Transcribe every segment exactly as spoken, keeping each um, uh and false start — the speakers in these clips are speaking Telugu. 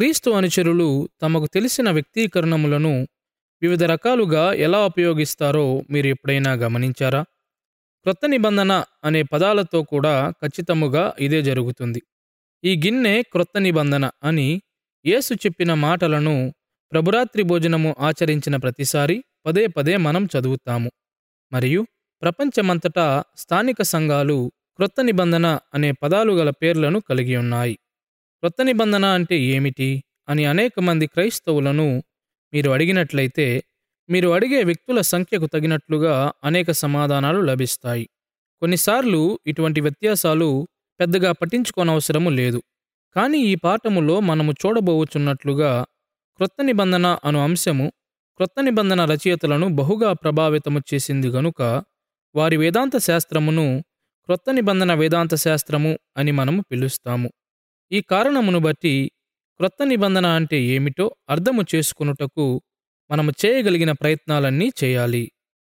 క్రీస్తు అనుచరులు తమకు తెలిసిన వ్యక్తీకరణములను వివిధ రకాలుగా ఎలా ఉపయోగిస్తారో మీరు ఎప్పుడైనా గమనించారా? క్రొత్త నిబంధన అనే పదాలతో కూడా ఖచ్చితముగా ఇదే జరుగుతుంది. ఈ గిన్నె క్రొత్త నిబంధన అని యేసు చెప్పిన మాటలను ప్రభురాత్రి భోజనము ఆచరించిన ప్రతిసారి పదే పదే మనం చదువుతాము. మరియు ప్రపంచమంతటా స్థానిక సంఘాలు క్రొత్త నిబంధన అనే పదాలు గల పేర్లను కలిగి ఉన్నాయి. క్రొత్త నిబంధన అంటే ఏమిటి అని అనేక మంది క్రైస్తవులను మీరు అడిగినట్లయితే మీరు అడిగే వ్యక్తుల సంఖ్యకు తగినట్లుగా అనేక సమాధానాలు లభిస్తాయి. కొన్నిసార్లు ఇటువంటి వ్యత్యాసాలు పెద్దగా పట్టించుకోనవసరము లేదు. కానీ ఈ పాఠములో మనము చూడబోచున్నట్లుగా క్రొత్త నిబంధన అను అంశము క్రొత్త నిబంధన రచయితలను బహుగా ప్రభావితము చేసింది గనుక వారి వేదాంత శాస్త్రమును క్రొత్త నిబంధన వేదాంత శాస్త్రము అని మనము పిలుస్తాము. ఈ కారణమును బట్టి క్రొత్త నిబంధన అంటే ఏమిటో అర్థము చేసుకొనుటకు మనము చేయగలిగిన ప్రయత్నాలన్నీ చేయాలి.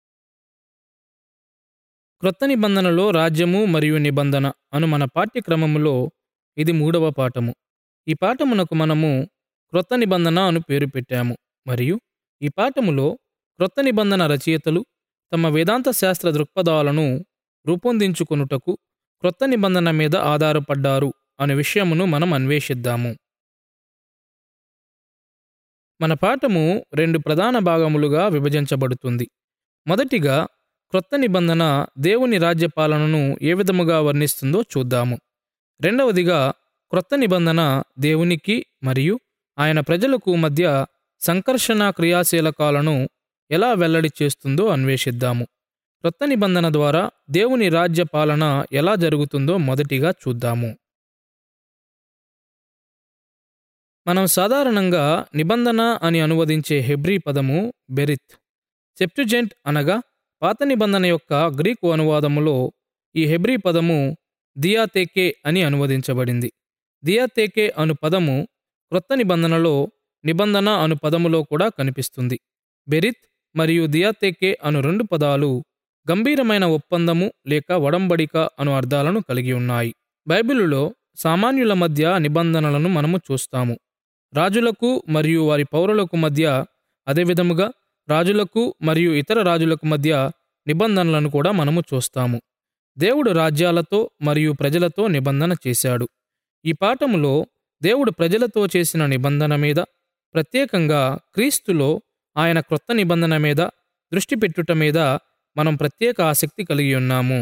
క్రొత్త నిబంధనలో రాజ్యము మరియు నిబంధన అను మన పాఠ్యక్రమములో ఇది మూడవ పాఠము. ఈ పాఠమునకు మనము క్రొత్త నిబంధన అను పేరు పెట్టాము. మరియు ఈ పాఠములో క్రొత్త నిబంధన రచయితలు తమ వేదాంత శాస్త్ర దృక్పథాలను రూపొందించుకొనుటకు క్రొత్త నిబంధన మీద ఆధారపడ్డారు అనే విషయమును మనం అన్వేషిద్దాము. మన పాఠము రెండు ప్రధాన భాగములుగా విభజించబడుతుంది. మొదటిగా క్రొత్త నిబంధన దేవుని రాజ్యపాలనను ఏ విధముగా వర్ణిస్తుందో చూద్దాము. రెండవదిగా క్రొత్త నిబంధన దేవునికి మరియు ఆయన ప్రజలకు మధ్య సంకర్షణ క్రియాశీలకాలను ఎలా వెల్లడి చేస్తుందో అన్వేషిద్దాము. క్రొత్త నిబంధన ద్వారా దేవుని రాజ్య పాలన ఎలా జరుగుతుందో మొదటిగా చూద్దాము. మనం సాధారణంగా నిబంధన అని అనువదించే హెబ్రీ పదము బెరిత్. సెప్టుజెంట్ అనగా పాత నిబంధన యొక్క గ్రీకు అనువాదములో ఈ హెబ్రీ పదము దియాతేకే అని అనువదించబడింది. దియాతేకే అను పదము క్రొత్త నిబంధనలో నిబంధన అను పదములో కూడా కనిపిస్తుంది. బెరిత్ మరియు దియాతేకే అను రెండు పదాలు గంభీరమైన ఒప్పందము లేక ఒడంబడిక అను అర్థాలను కలిగి ఉన్నాయి. బైబిలులో సామాన్యుల మధ్య నిబంధనలను మనము చూస్తాము. రాజులకు మరియు వారి పౌరులకు మధ్య, అదేవిధముగా రాజులకు మరియు ఇతర రాజులకు మధ్య నిబంధనలను కూడా మనము చూస్తాము. దేవుడు రాజ్యాలతో మరియు ప్రజలతో నిబంధన చేశాడు. ఈ పాఠములో దేవుడు ప్రజలతో చేసిన నిబంధన మీద, ప్రత్యేకంగా క్రీస్తులో ఆయన క్రొత్త నిబంధన మీద దృష్టి పెట్టుట మీద మనం ప్రత్యేక ఆసక్తి కలిగి ఉన్నాము.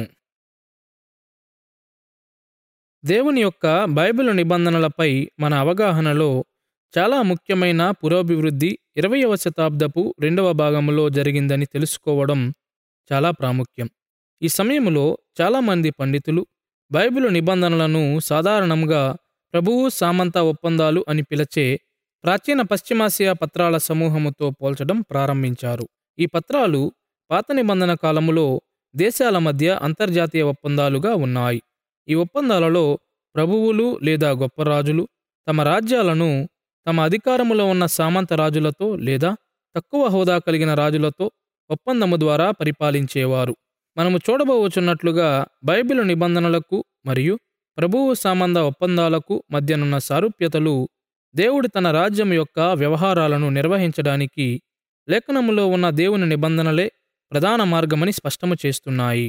దేవుని యొక్క బైబిలు నిబంధనలపై మన అవగాహనలో చాలా ముఖ్యమైన పురోభివృద్ధి ఇరవయవ శతాబ్దపు రెండవ భాగములో జరిగిందని తెలుసుకోవడం చాలా ప్రాముఖ్యం. ఈ సమయంలో చాలామంది పండితులు బైబిలు నిబంధనలను సాధారణంగా ప్రభువు సామంత ఒప్పందాలు అని పిలిచే ప్రాచీన పశ్చిమాసియా పత్రాల సమూహముతో పోల్చడం ప్రారంభించారు. ఈ పత్రాలు పాత నిబంధన కాలములో దేశాల మధ్య అంతర్జాతీయ ఒప్పందాలుగా ఉన్నాయి. ఈ ఒప్పందాలలో ప్రభువులు లేదా గొప్ప రాజులు తమ రాజ్యాలను తమ అధికారములో ఉన్న సామంత రాజులతో లేదా తక్కువ హోదా కలిగిన రాజులతో ఒప్పందము ద్వారా పరిపాలించేవారు. మనము చూడబోచున్నట్లుగా బైబిలు నిబంధనలకు మరియు ప్రభువు సామంత ఒప్పందాలకు మధ్యనున్న సారూప్యతలు దేవుడు తన రాజ్యం యొక్క వ్యవహారాలను నిర్వహించడానికి లేఖనములో ఉన్న దేవుని నిబంధనలే ప్రధాన మార్గమని స్పష్టము చేస్తున్నాయి.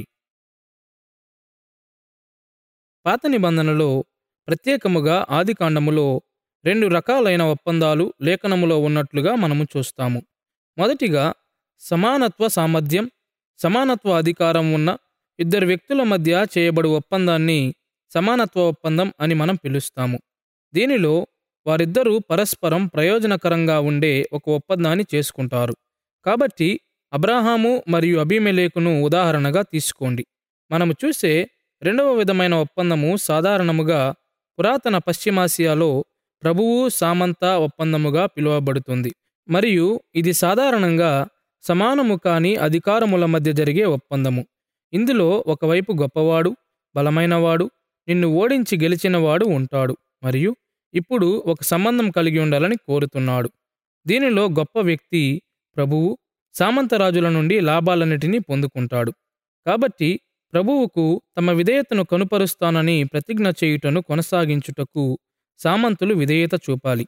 పాత నిబంధనలో, ప్రత్యేకముగా ఆదికాండములో రెండు రకాలైన ఒప్పందాలు లేఖనములో ఉన్నట్లుగా మనము చూస్తాము. మొదటిగా సమానత్వ సామర్థ్యం, సమానత్వ అధికారం ఉన్న ఇద్దరు వ్యక్తుల మధ్య చేయబడు ఒప్పందాన్ని సమానత్వ ఒప్పందం అని మనం పిలుస్తాము. దీనిలో వారిద్దరూ పరస్పరం ప్రయోజనకరంగా ఉండే ఒక ఒప్పందాన్ని చేసుకుంటారు. కాబట్టి అబ్రాహాము మరియు అబీమెలెకును ఉదాహరణగా తీసుకోండి. మనము చూసే రెండవ విధమైన ఒప్పందము సాధారణముగా పురాతన పశ్చిమాసియాలో ప్రభువు సామంత ఒప్పందముగా పిలువబడుతుంది. మరియు ఇది సాధారణంగా సమానము కాని అధికారముల మధ్య జరిగే ఒప్పందము. ఇందులో ఒకవైపు గొప్పవాడు, బలమైనవాడు, నిన్ను ఓడించి గెలిచినవాడు ఉంటాడు మరియు ఇప్పుడు ఒక సంబంధం కలిగి ఉండాలని కోరుతున్నాడు. దీనిలో గొప్ప వ్యక్తి ప్రభువు సామంతరాజుల నుండి లాభాలన్నిటినీ పొందుకుంటాడు. కాబట్టి ప్రభువుకు తమ విధేయతను కనుపరుస్తానని ప్రతిజ్ఞ చేయుటను కొనసాగించుటకు సామంతులు విధేయత చూపాలి.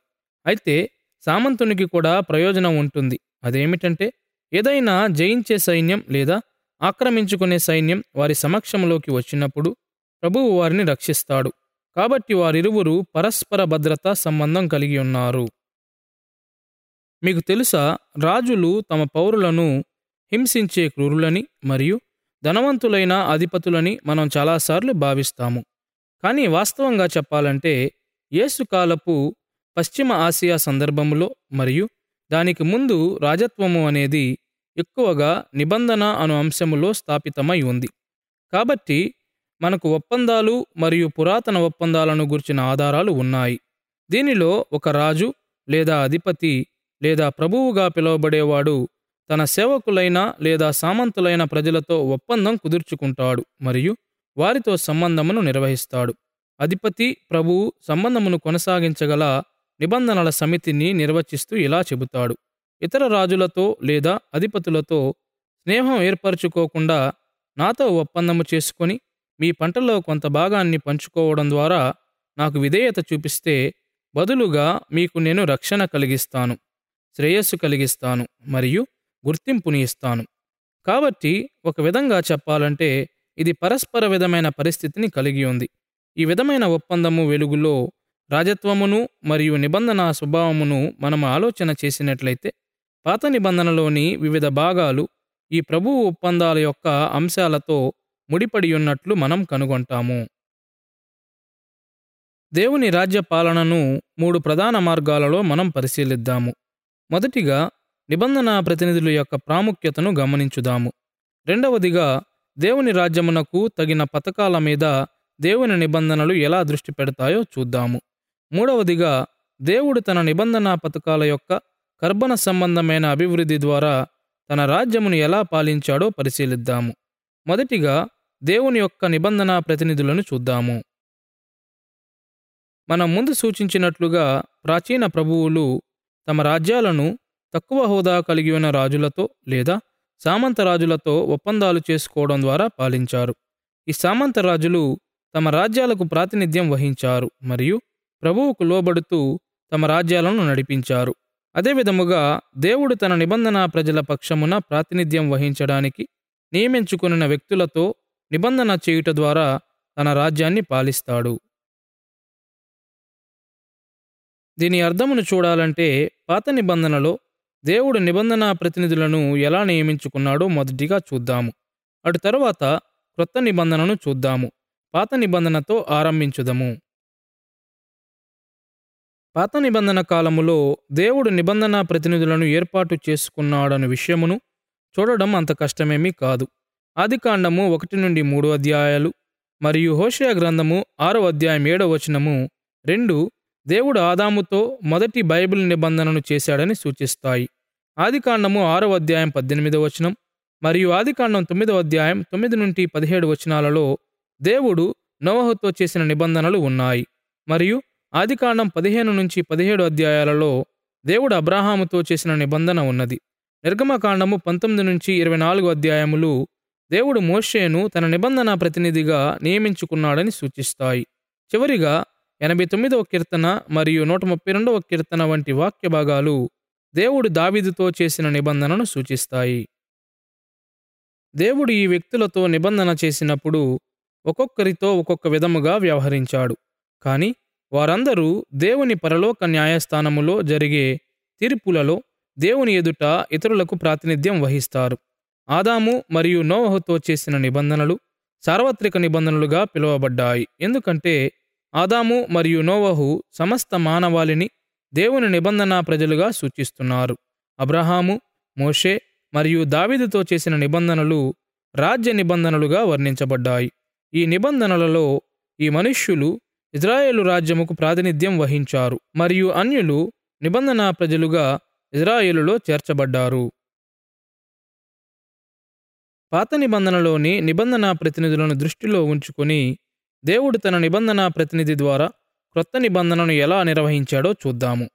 అయితే సామంతునికి కూడా ప్రయోజనం ఉంటుంది. అదేమిటంటే, ఏదైనా జయించే సైన్యం లేదా ఆక్రమించుకునే సైన్యం వారి సమక్షంలోకి వచ్చినప్పుడు ప్రభువు వారిని రక్షిస్తాడు. కాబట్టి వారిరువురు పరస్పర భద్రతా సంబంధం కలిగి ఉన్నారు. మీకు తెలుసా, రాజులు తమ పౌరులను హింసించే క్రూరులని మరియు ధనవంతులైన అధిపతులని మనం చాలాసార్లు భావిస్తాము. కానీ వాస్తవంగా చెప్పాలంటే యేసుకాలపు పశ్చిమ ఆసియా సందర్భములో మరియు దానికి ముందు రాజత్వము అనేది ఎక్కువగా నిబంధన అను అంశములో స్థాపితమై ఉంది. కాబట్టి మనకు ఒప్పందాలు మరియు పురాతన ఒప్పందాలను గుర్చిన ఆధారాలు ఉన్నాయి. దీనిలో ఒక రాజు లేదా అధిపతి లేదా ప్రభువుగా పిలువబడేవాడు తన సేవకులైన లేదా సామంతులైన ప్రజలతో ఒప్పందం కుదుర్చుకుంటాడు మరియు వారితో సంబంధమును నిర్వహిస్తాడు. అధిపతి ప్రభువు సంబంధమును కొనసాగించగల నిబంధనల సమితిని నిర్వచిస్తూ ఇలా చెబుతాడు: ఇతర రాజులతో లేదా అధిపతులతో స్నేహం ఏర్పరచుకోకుండా నాతో ఒప్పందము చేసుకొని మీ పంటలో కొంత భాగాన్ని పంచుకోవడం ద్వారా నాకు విధేయత చూపిస్తే బదులుగా మీకు నేను రక్షణ కలిగిస్తాను, శ్రేయస్సు కలిగిస్తాను మరియు గుర్తింపుని ఇస్తాను. కాబట్టి ఒక విధంగా చెప్పాలంటే ఇది పరస్పర విధమైన పరిస్థితిని కలిగి ఉంది. ఈ విధమైన ఒప్పందము వెలుగులో రాజత్వమును మరియు నిబంధన స్వభావమును మనం ఆలోచన చేసినట్లయితే పాత నిబంధనలోని వివిధ భాగాలు ఈ ప్రభువు ఒప్పందాల యొక్క అంశాలతో ముడిపడి ఉన్నట్లు మనం కనుగొంటాము. దేవుని రాజ్య పాలనను మూడు ప్రధాన మార్గాలలో మనం పరిశీలిద్దాము. మొదటిగా నిబంధన ప్రతినిధుల యొక్క ప్రాముఖ్యతను గమనించుదాము. రెండవదిగా దేవుని రాజ్యమునకు తగిన పథకాల మీద దేవుని నిబంధనలు ఎలా దృష్టి పెడతాయో చూద్దాము. మూడవదిగా దేవుడు తన నిబంధన పథకాల యొక్క కర్బన సంబంధమైన అభివృద్ధి ద్వారా తన రాజ్యమును ఎలా పాలించాడో పరిశీలిద్దాము. మొదటిగా దేవుని యొక్క నిబంధన ప్రతినిధులను చూద్దాము. మనం ముందు సూచించినట్లుగా ప్రాచీన ప్రభువులు తమ రాజ్యాలను తక్కువ హోదా కలిగి ఉన్న రాజులతో లేదా సామంత రాజులతో ఒప్పందాలు చేసుకోవడం ద్వారా పాలించారు. ఈ సామంత రాజులు తమ రాజ్యాలకు ప్రాతినిధ్యం వహించారు మరియు ప్రభువుకు లోబడుతూ తమ రాజ్యాలను నడిపించారు. అదేవిధముగా దేవుడు తన నిబంధన ప్రజల పక్షమున ప్రాతినిధ్యం వహించడానికి నియమించుకున్న వ్యక్తులతో నిబంధన చేయుట ద్వారా తన రాజ్యాన్ని పాలిస్తాడు. దీని అర్థమును చూడాలంటే పాత నిబంధనలో దేవుడు నిబంధన ప్రతినిధులను ఎలా నియమించుకున్నాడో మొదటిగా చూద్దాము. అటు తరువాత క్రొత్త నిబంధనను చూద్దాము. పాత నిబంధనతో ఆరంభించుదము. పాత నిబంధన కాలములో దేవుడు నిబంధన ప్రతినిధులను ఏర్పాటు చేసుకున్నాడన్న విషయమును చూడడం అంత కష్టమేమీ కాదు. ఆదికాండము ఒకటి నుండి మూడు అధ్యాయాలు మరియు హోషేయ గ్రంథము ఆరో అధ్యాయం ఏడవ వచనము రెండు దేవుడు ఆదాముతో మొదటి బైబిల్ నిబంధనను చేశాడని సూచిస్తాయి. ఆదికాండము ఆరో అధ్యాయం పద్దెనిమిదవ వచనం మరియు ఆదికాండం తొమ్మిదవ అధ్యాయం తొమ్మిది నుండి పదిహేడు వచనాలలో దేవుడు నోవహుతో చేసిన నిబంధనలు ఉన్నాయి. మరియు ఆదికాండం పదిహేను నుంచి పదిహేడు అధ్యాయాలలో దేవుడు అబ్రాహాముతో చేసిన నిబంధన ఉన్నది. నిర్గమకాండము పంతొమ్మిది నుంచి ఇరవై నాలుగు అధ్యాయములు దేవుడు మోషేను తన నిబంధన ప్రతినిధిగా నియమించుకున్నాడని సూచిస్తాయి. చివరిగా ఎనభై తొమ్మిదవ కీర్తన మరియు నూట ముప్పై రెండవ కీర్తన వంటి వాక్య భాగాలు దేవుడు దావీదుతో చేసిన నిబంధనను సూచిస్తాయి. దేవుడు ఈ వ్యక్తులతో నిబంధన చేసినప్పుడు ఒక్కొక్కరితో ఒక్కొక్క విధముగా వ్యవహరించాడు. కానీ వారందరూ దేవుని పరలోక న్యాయస్థానములో జరిగే తీర్పులలో దేవుని ఎదుట ఇతరులకు ప్రాతినిధ్యం వహిస్తారు. ఆదాము మరియు నోవహుతో చేసిన నిబంధనలు సార్వత్రిక నిబంధనలుగా పిలువబడ్డాయి. ఎందుకంటే ఆదాము మరియు నోవహు సమస్త మానవాళిని దేవుని నిబంధన ప్రజలుగా సూచిస్తున్నారు. అబ్రహాము, మోషే మరియు దావీదుతో చేసిన నిబంధనలు రాజ్య నిబంధనలుగా వర్ణించబడ్డాయి. ఈ నిబంధనలలో ఈ మనుష్యులు ఇజ్రాయేలు రాజ్యముకు ప్రాతినిధ్యం వహించారు మరియు అన్యులు నిబంధన ప్రజలుగా ఇజ్రాయేలులో చేర్చబడ్డారు. పాత నిబంధనలోని నిబంధన ప్రతినిధులను దృష్టిలో ఉంచుకొని దేవుడు తన నిబంధన ప్రతినిధి ద్వారా క్రొత్త నిబంధనను ఎలా నిర్వహించాడో చూద్దాము.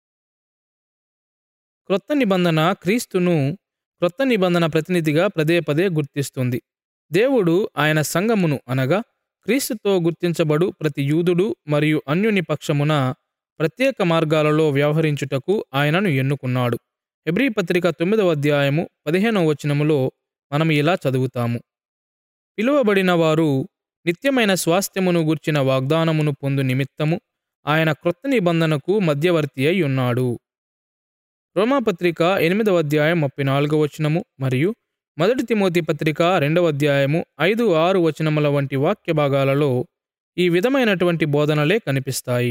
క్రొత్త నిబంధన క్రీస్తును క్రొత్త నిబంధన ప్రతినిధిగా పదే పదే గుర్తిస్తుంది. దేవుడు ఆయన సంఘమును అనగా క్రీస్తుతో గుర్తించబడు ప్రతి యూదుడు మరియు అన్యుని పక్షమున ప్రత్యేక మార్గాలలో వ్యవహరించుటకు ఆయనను ఎన్నుకున్నాడు. హెబ్రీ పత్రిక తొమ్మిదవ అధ్యాయము పదిహేనవ వచనములో మనం ఇలా చదువుతాము: పిలువబడిన వారు నిత్యమైన స్వాస్థ్యమును గూర్చిన వాగ్దానమును పొందు నిమిత్తము ఆయన క్రొత్త నిబంధనకు మధ్యవర్తి అయి ఉన్నాడు. రోమాపత్రిక ఎనిమిదవ అధ్యాయం ముప్పై నాలుగవ వచనము మరియు మొదటి తిమోతి పత్రిక రెండవ అధ్యాయము ఐదు ఆరు వచనముల వంటి వాక్య భాగాలలో ఈ విధమైనటువంటి బోధనలే కనిపిస్తాయి.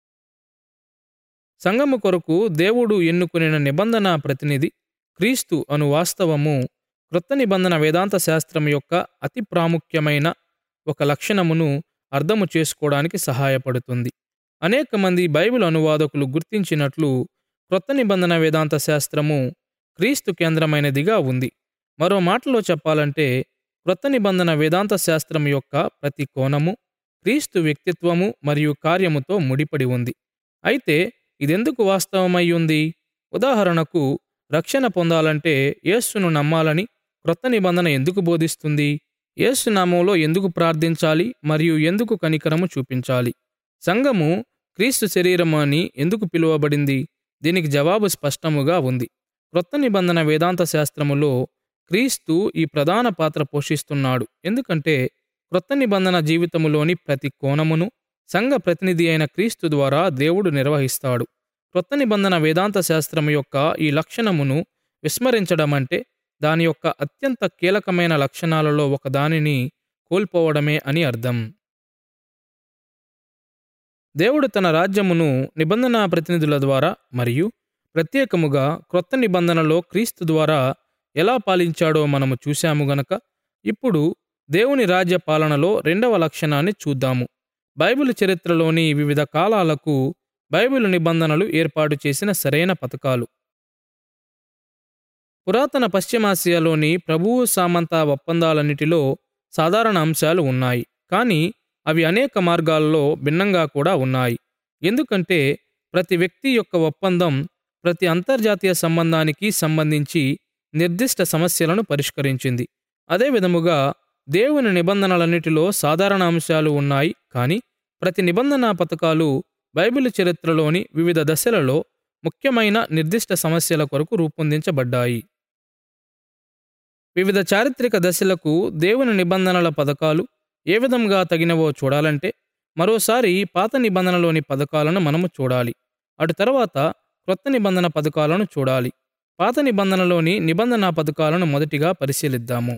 సంఘము కొరకు దేవుడు ఎన్నుకునిన నిబంధన ప్రతినిధి క్రీస్తు అను వాస్తవము క్రొత్త నిబంధన వేదాంత శాస్త్రం యొక్క అతి ప్రాముఖ్యమైన ఒక లక్షణమును అర్థము చేసుకోవడానికి సహాయపడుతుంది. అనేక మంది బైబిల్ అనువాదకులు గుర్తించినట్లు క్రొత్త నిబంధన వేదాంత శాస్త్రము క్రీస్తు కేంద్రమైనదిగా ఉంది. మరో మాటలో చెప్పాలంటే క్రొత్త నిబంధన వేదాంత శాస్త్రం యొక్క ప్రతి కోణము క్రీస్తు వ్యక్తిత్వము మరియు కార్యముతో ముడిపడి ఉంది. అయితే ఇదెందుకు వాస్తవమై ఉంది? ఉదాహరణకు, రక్షణ పొందాలంటే యేసును నమ్మాలని క్రొత్త నిబంధన ఎందుకు బోధిస్తుంది? యేసు నామములో ఎందుకు ప్రార్థించాలి మరియు ఎందుకు కనికరము చూపించాలి? సంఘము క్రీస్తు శరీరము అని ఎందుకు పిలువబడింది? దీనికి జవాబు స్పష్టముగా ఉంది. క్రొత్త నిబంధన వేదాంత శాస్త్రములో క్రీస్తు ఈ ప్రధాన పాత్ర పోషిస్తున్నాడు. ఎందుకంటే క్రొత్త నిబంధన జీవితములోని ప్రతి కోణమును సంఘ ప్రతినిధి అయిన క్రీస్తు ద్వారా దేవుడు నిర్వహిస్తాడు. క్రొత్త నిబంధన వేదాంత శాస్త్రము యొక్క ఈ లక్షణమును విస్మరించడం అంటే దాని యొక్క అత్యంత కీలకమైన లక్షణాలలో ఒకదానిని కోల్పోవడమే అని అర్థం. దేవుడు తన రాజ్యమును నిబంధనా ప్రతినిధుల ద్వారా మరియు ప్రత్యేకముగా క్రొత్త నిబంధనలో క్రీస్తు ద్వారా ఎలా పాలించాడో మనము చూశాము గనక ఇప్పుడు దేవుని రాజ్య పాలనలో రెండవ లక్షణాన్ని చూద్దాము. బైబిల్ చరిత్రలోని వివిధ కాలాలకు బైబిల్ నిబంధనలు ఏర్పాటు చేసిన సరైన పథకాలు. పురాతన పశ్చిమాసియాలోని ప్రభువు సామంత ఒప్పందాలన్నిటిలో సాధారణ అంశాలు ఉన్నాయి, కానీ అవి అనేక మార్గాల్లో భిన్నంగా కూడా ఉన్నాయి. ఎందుకంటే ప్రతి వ్యక్తి యొక్క ఒప్పందం ప్రతి అంతర్జాతీయ సంబంధానికి సంబంధించి నిర్దిష్ట సమస్యలను పరిష్కరించింది. అదే విధముగా దేవుని నిబంధనలన్నిటిలో సాధారణ అంశాలు ఉన్నాయి, కానీ ప్రతి నిబంధనా పథకాలు బైబిల్ చరిత్రలోని వివిధ దశలలో ముఖ్యమైన నిర్దిష్ట సమస్యల కొరకు రూపొందించబడ్డాయి. వివిధ చారిత్రక దశలకు దేవుని నిబంధనల పథకాలు ఏ విధంగా తగినవో చూడాలంటే మరోసారి పాత నిబంధనలోని పథకాలను మనము చూడాలి. అటు తర్వాత క్రొత్త నిబంధన పథకాలను చూడాలి. పాత నిబంధనలోని నిబంధనా పథకాలను మొదటిగా పరిశీలిద్దాము.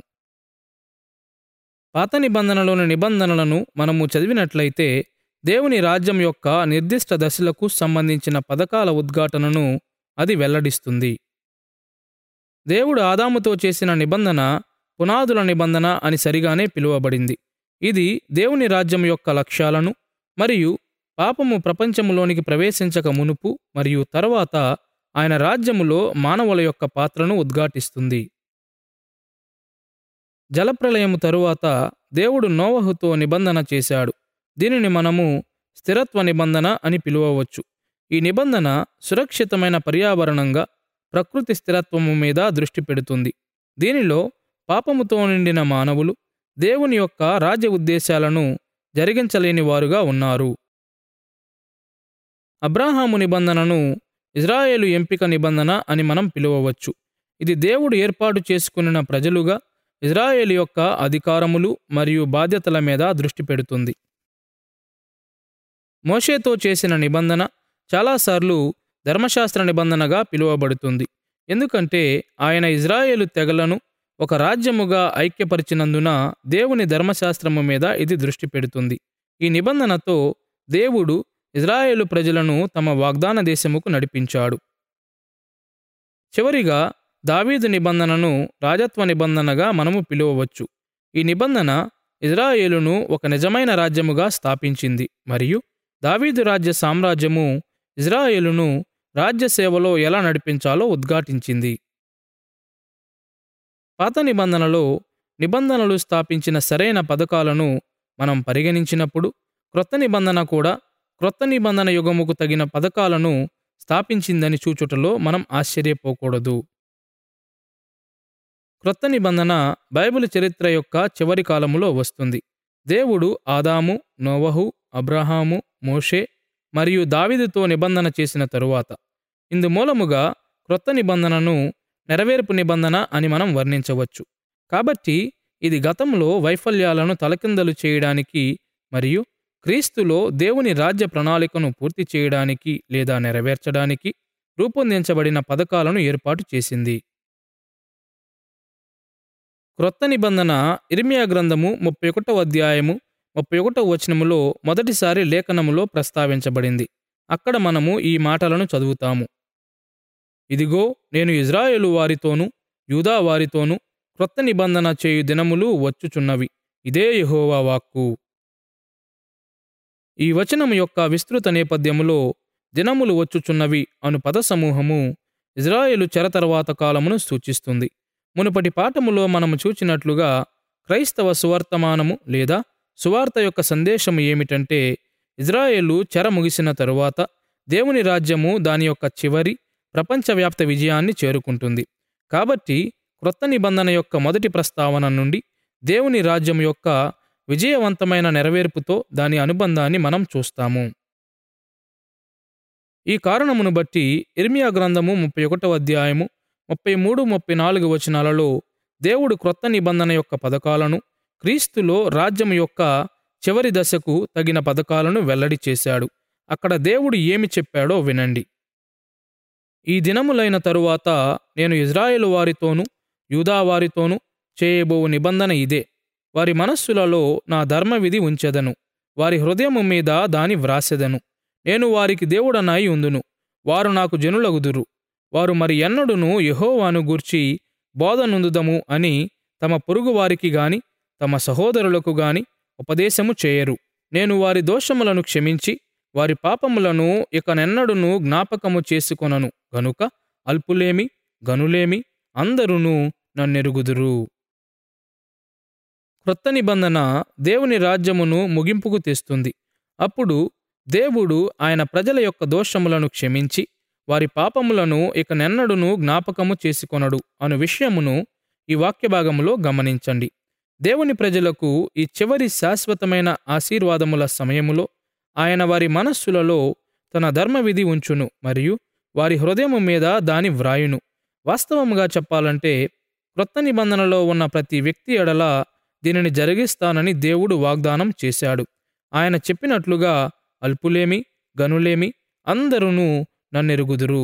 పాత నిబంధనలోని నిబంధనలను మనము చదివినట్లయితే దేవుని రాజ్యం యొక్క నిర్దిష్ట దశలకు సంబంధించిన పథకాల ఉద్ఘాటనను అది వెల్లడిస్తుంది. దేవుడు ఆదాముతో చేసిన నిబంధన పునాదుల నిబంధన అని సరిగానే పిలువబడింది. ఇది దేవుని రాజ్యం యొక్క లక్ష్యాలను మరియు పాపము ప్రపంచములోనికి ప్రవేశించక మునుపు మరియు తరువాత ఆయన రాజ్యములో మానవుల యొక్క పాత్రను ఉద్ఘాటిస్తుంది. జలప్రళయము తరువాత దేవుడు నోవహుతో నిబంధన చేశాడు. దీనిని మనము స్థిరత్వ నిబంధన అని పిలువవచ్చు. ఈ నిబంధన సురక్షితమైన పర్యావరణంగా ప్రకృతి స్థిరత్వము మీద దృష్టి పెడుతుంది. దీనిలో పాపముతో నిండిన మానవులు దేవుని యొక్క రాజ్య ఉద్దేశాలను జరిగించలేని వారుగా ఉన్నారు. అబ్రాహాము నిబంధనను ఇజ్రాయేలు ఎంపిక నిబంధన అని మనం పిలువవచ్చు. ఇది దేవుడు ఏర్పాటు చేసుకున్న ప్రజలుగా ఇజ్రాయేలు యొక్క అధికారములు మరియు బాధ్యతల మీద దృష్టి పెడుతుంది. మోషేతో చేసిన నిబంధన చాలాసార్లు ధర్మశాస్త్ర నిబంధనగా పిలువబడుతుంది. ఎందుకంటే ఆయన ఇజ్రాయేలు తెగలను ఒక రాజ్యముగా ఐక్యపరిచినందున దేవుని ధర్మశాస్త్రము మీద ఇది దృష్టి పెడుతుంది. ఈ నిబంధనతో దేవుడు ఇజ్రాయేలు ప్రజలను తమ వాగ్దాన దేశముకు నడిపించాడు. చివరిగా దావీదు నిబంధనను రాజత్వ నిబంధనగా మనము పిలువవచ్చు. ఈ నిబంధన ఇజ్రాయేలును ఒక నిజమైన రాజ్యముగా స్థాపించింది మరియు దావీదు రాజ్య సామ్రాజ్యము ఇజ్రాయేలును రాజ్య సేవలో ఎలా నడిపించాలో ఉద్ఘాటించింది. పాత నిబంధనలో నిబంధనలు స్థాపించిన సరైన పథకాలను మనం పరిగణించినప్పుడు క్రొత్త నిబంధన కూడా క్రొత్త నిబంధన యుగముకు తగిన పథకాలను స్థాపించిందని చూచుటలో మనం ఆశ్చర్యపోకూడదు. క్రొత్త నిబంధన బైబిల్ చరిత్ర యొక్క చివరి కాలములో వస్తుంది. దేవుడు ఆదాము, నోవహు, అబ్రహాము, మోషే మరియు దావీదుతో నిబంధన చేసిన తరువాత. ఇందుమూలముగా క్రొత్త నిబంధనను నెరవేర్పు నిబంధన అని మనం వర్ణించవచ్చు. కాబట్టి ఇది గతంలో వైఫల్యాలను తలకిందలు చేయడానికి మరియు క్రీస్తులో దేవుని రాజ్య ప్రణాళికను పూర్తి చేయడానికి లేదా నెరవేర్చడానికి రూపొందించబడిన పథకాలను ఏర్పాటు చేసింది. క్రొత్త నిబంధన ఇర్మియా గ్రంథము ముప్పై ఒకటవ అధ్యాయము ముప్పై ఒకటవ వచనములో మొదటిసారి లేఖనములో ప్రస్తావించబడింది. అక్కడ మనము ఈ మాటలను చదువుతాము. ఇదిగో, నేను ఇజ్రాయేలు వారితోనూ యూదా వారితోనూ క్రొత్త నిబంధన చేయు దినములు వచ్చుచున్నవి, ఇదే యెహోవా వాక్కు. ఈ వచనము యొక్క విస్తృత నేపథ్యములో దినములు వచ్చుచున్నవి అను పద సమూహము ఇజ్రాయేలు చెర తర్వాత కాలమును సూచిస్తుంది. మునుపటి పాఠములో మనము చూచినట్లుగా క్రైస్తవ సువర్తమానము లేదా సువార్త యొక్క సందేశము ఏమిటంటే, ఇజ్రాయేలు చెర ముగిసిన తరువాత దేవుని రాజ్యము దాని యొక్క చివరి ప్రపంచవ్యాప్త విజయాన్ని చేరుకుంటుంది. కాబట్టి క్రొత్త నిబంధన యొక్క మొదటి ప్రస్తావన నుండి దేవుని రాజ్యం యొక్క విజయవంతమైన నెరవేర్పుతో దాని అనుబంధాన్ని మనం చూస్తాము. ఈ కారణమును బట్టి ఇర్మియా గ్రంథము ముప్పై ఒకటవ అధ్యాయము ముప్పై మూడు ముప్పై నాలుగు వచనాలలో దేవుడు క్రొత్త నిబంధన యొక్క పథకాలను, క్రీస్తులో రాజ్యము యొక్క చివరి దశకు తగిన పథకాలను వెల్లడి చేశాడు. అక్కడ దేవుడు ఏమి చెప్పాడో వినండి. ఈ దినములైన తరువాత నేను ఇజ్రాయేలు వారితోనూ యూదా వారితోనూ చేయబోవు నిబంధన ఇదే. వారి మనస్సులలో నా ధర్మవిధి ఉంచెదను, వారి హృదయము మీద దాని వ్రాసెదను. నేను వారికి దేవుడనై ఉందును, వారు నాకు జనులగుదురు. వారు మరి ఎన్నడును యెహోవాను గూర్చి బోధనుందుదము అని తమ పొరుగువారికి గాని తమ సహోదరులకు గాని ఉపదేశము చేయరు. నేను వారి దోషములను క్షమించి వారి పాపములను ఇకనెన్నడును జ్ఞాపకము చేసుకొనను గనుక అల్పులేమి గనులేమి అందరును నన్నెరుగుదురు. క్రొత్త నిబంధన దేవుని రాజ్యమును ముగింపుకు తెస్తుంది. అప్పుడు దేవుడు ఆయన ప్రజల యొక్క దోషములను క్షమించి వారి పాపములను ఇకనెన్నడును జ్ఞాపకము చేసుకొనడు అను విషయమును ఈ వాక్యభాగములో గమనించండి. దేవుని ప్రజలకు ఈ చివరి శాశ్వతమైన ఆశీర్వాదముల సమయములో ఆయన వారి మనస్సులలో తన ధర్మవిధి ఉంచును మరియు వారి హృదయము మీద దాని వ్రాయును. వాస్తవముగా చెప్పాలంటే క్రొత్త నిబంధనలో ఉన్న ప్రతి వ్యక్తి ఎడల దీనిని జరిగిస్తానని దేవుడు వాగ్దానం చేశాడు. ఆయన చెప్పినట్లుగా అల్పులేమి గనులేమి అందరును నన్నెరుగుదురు.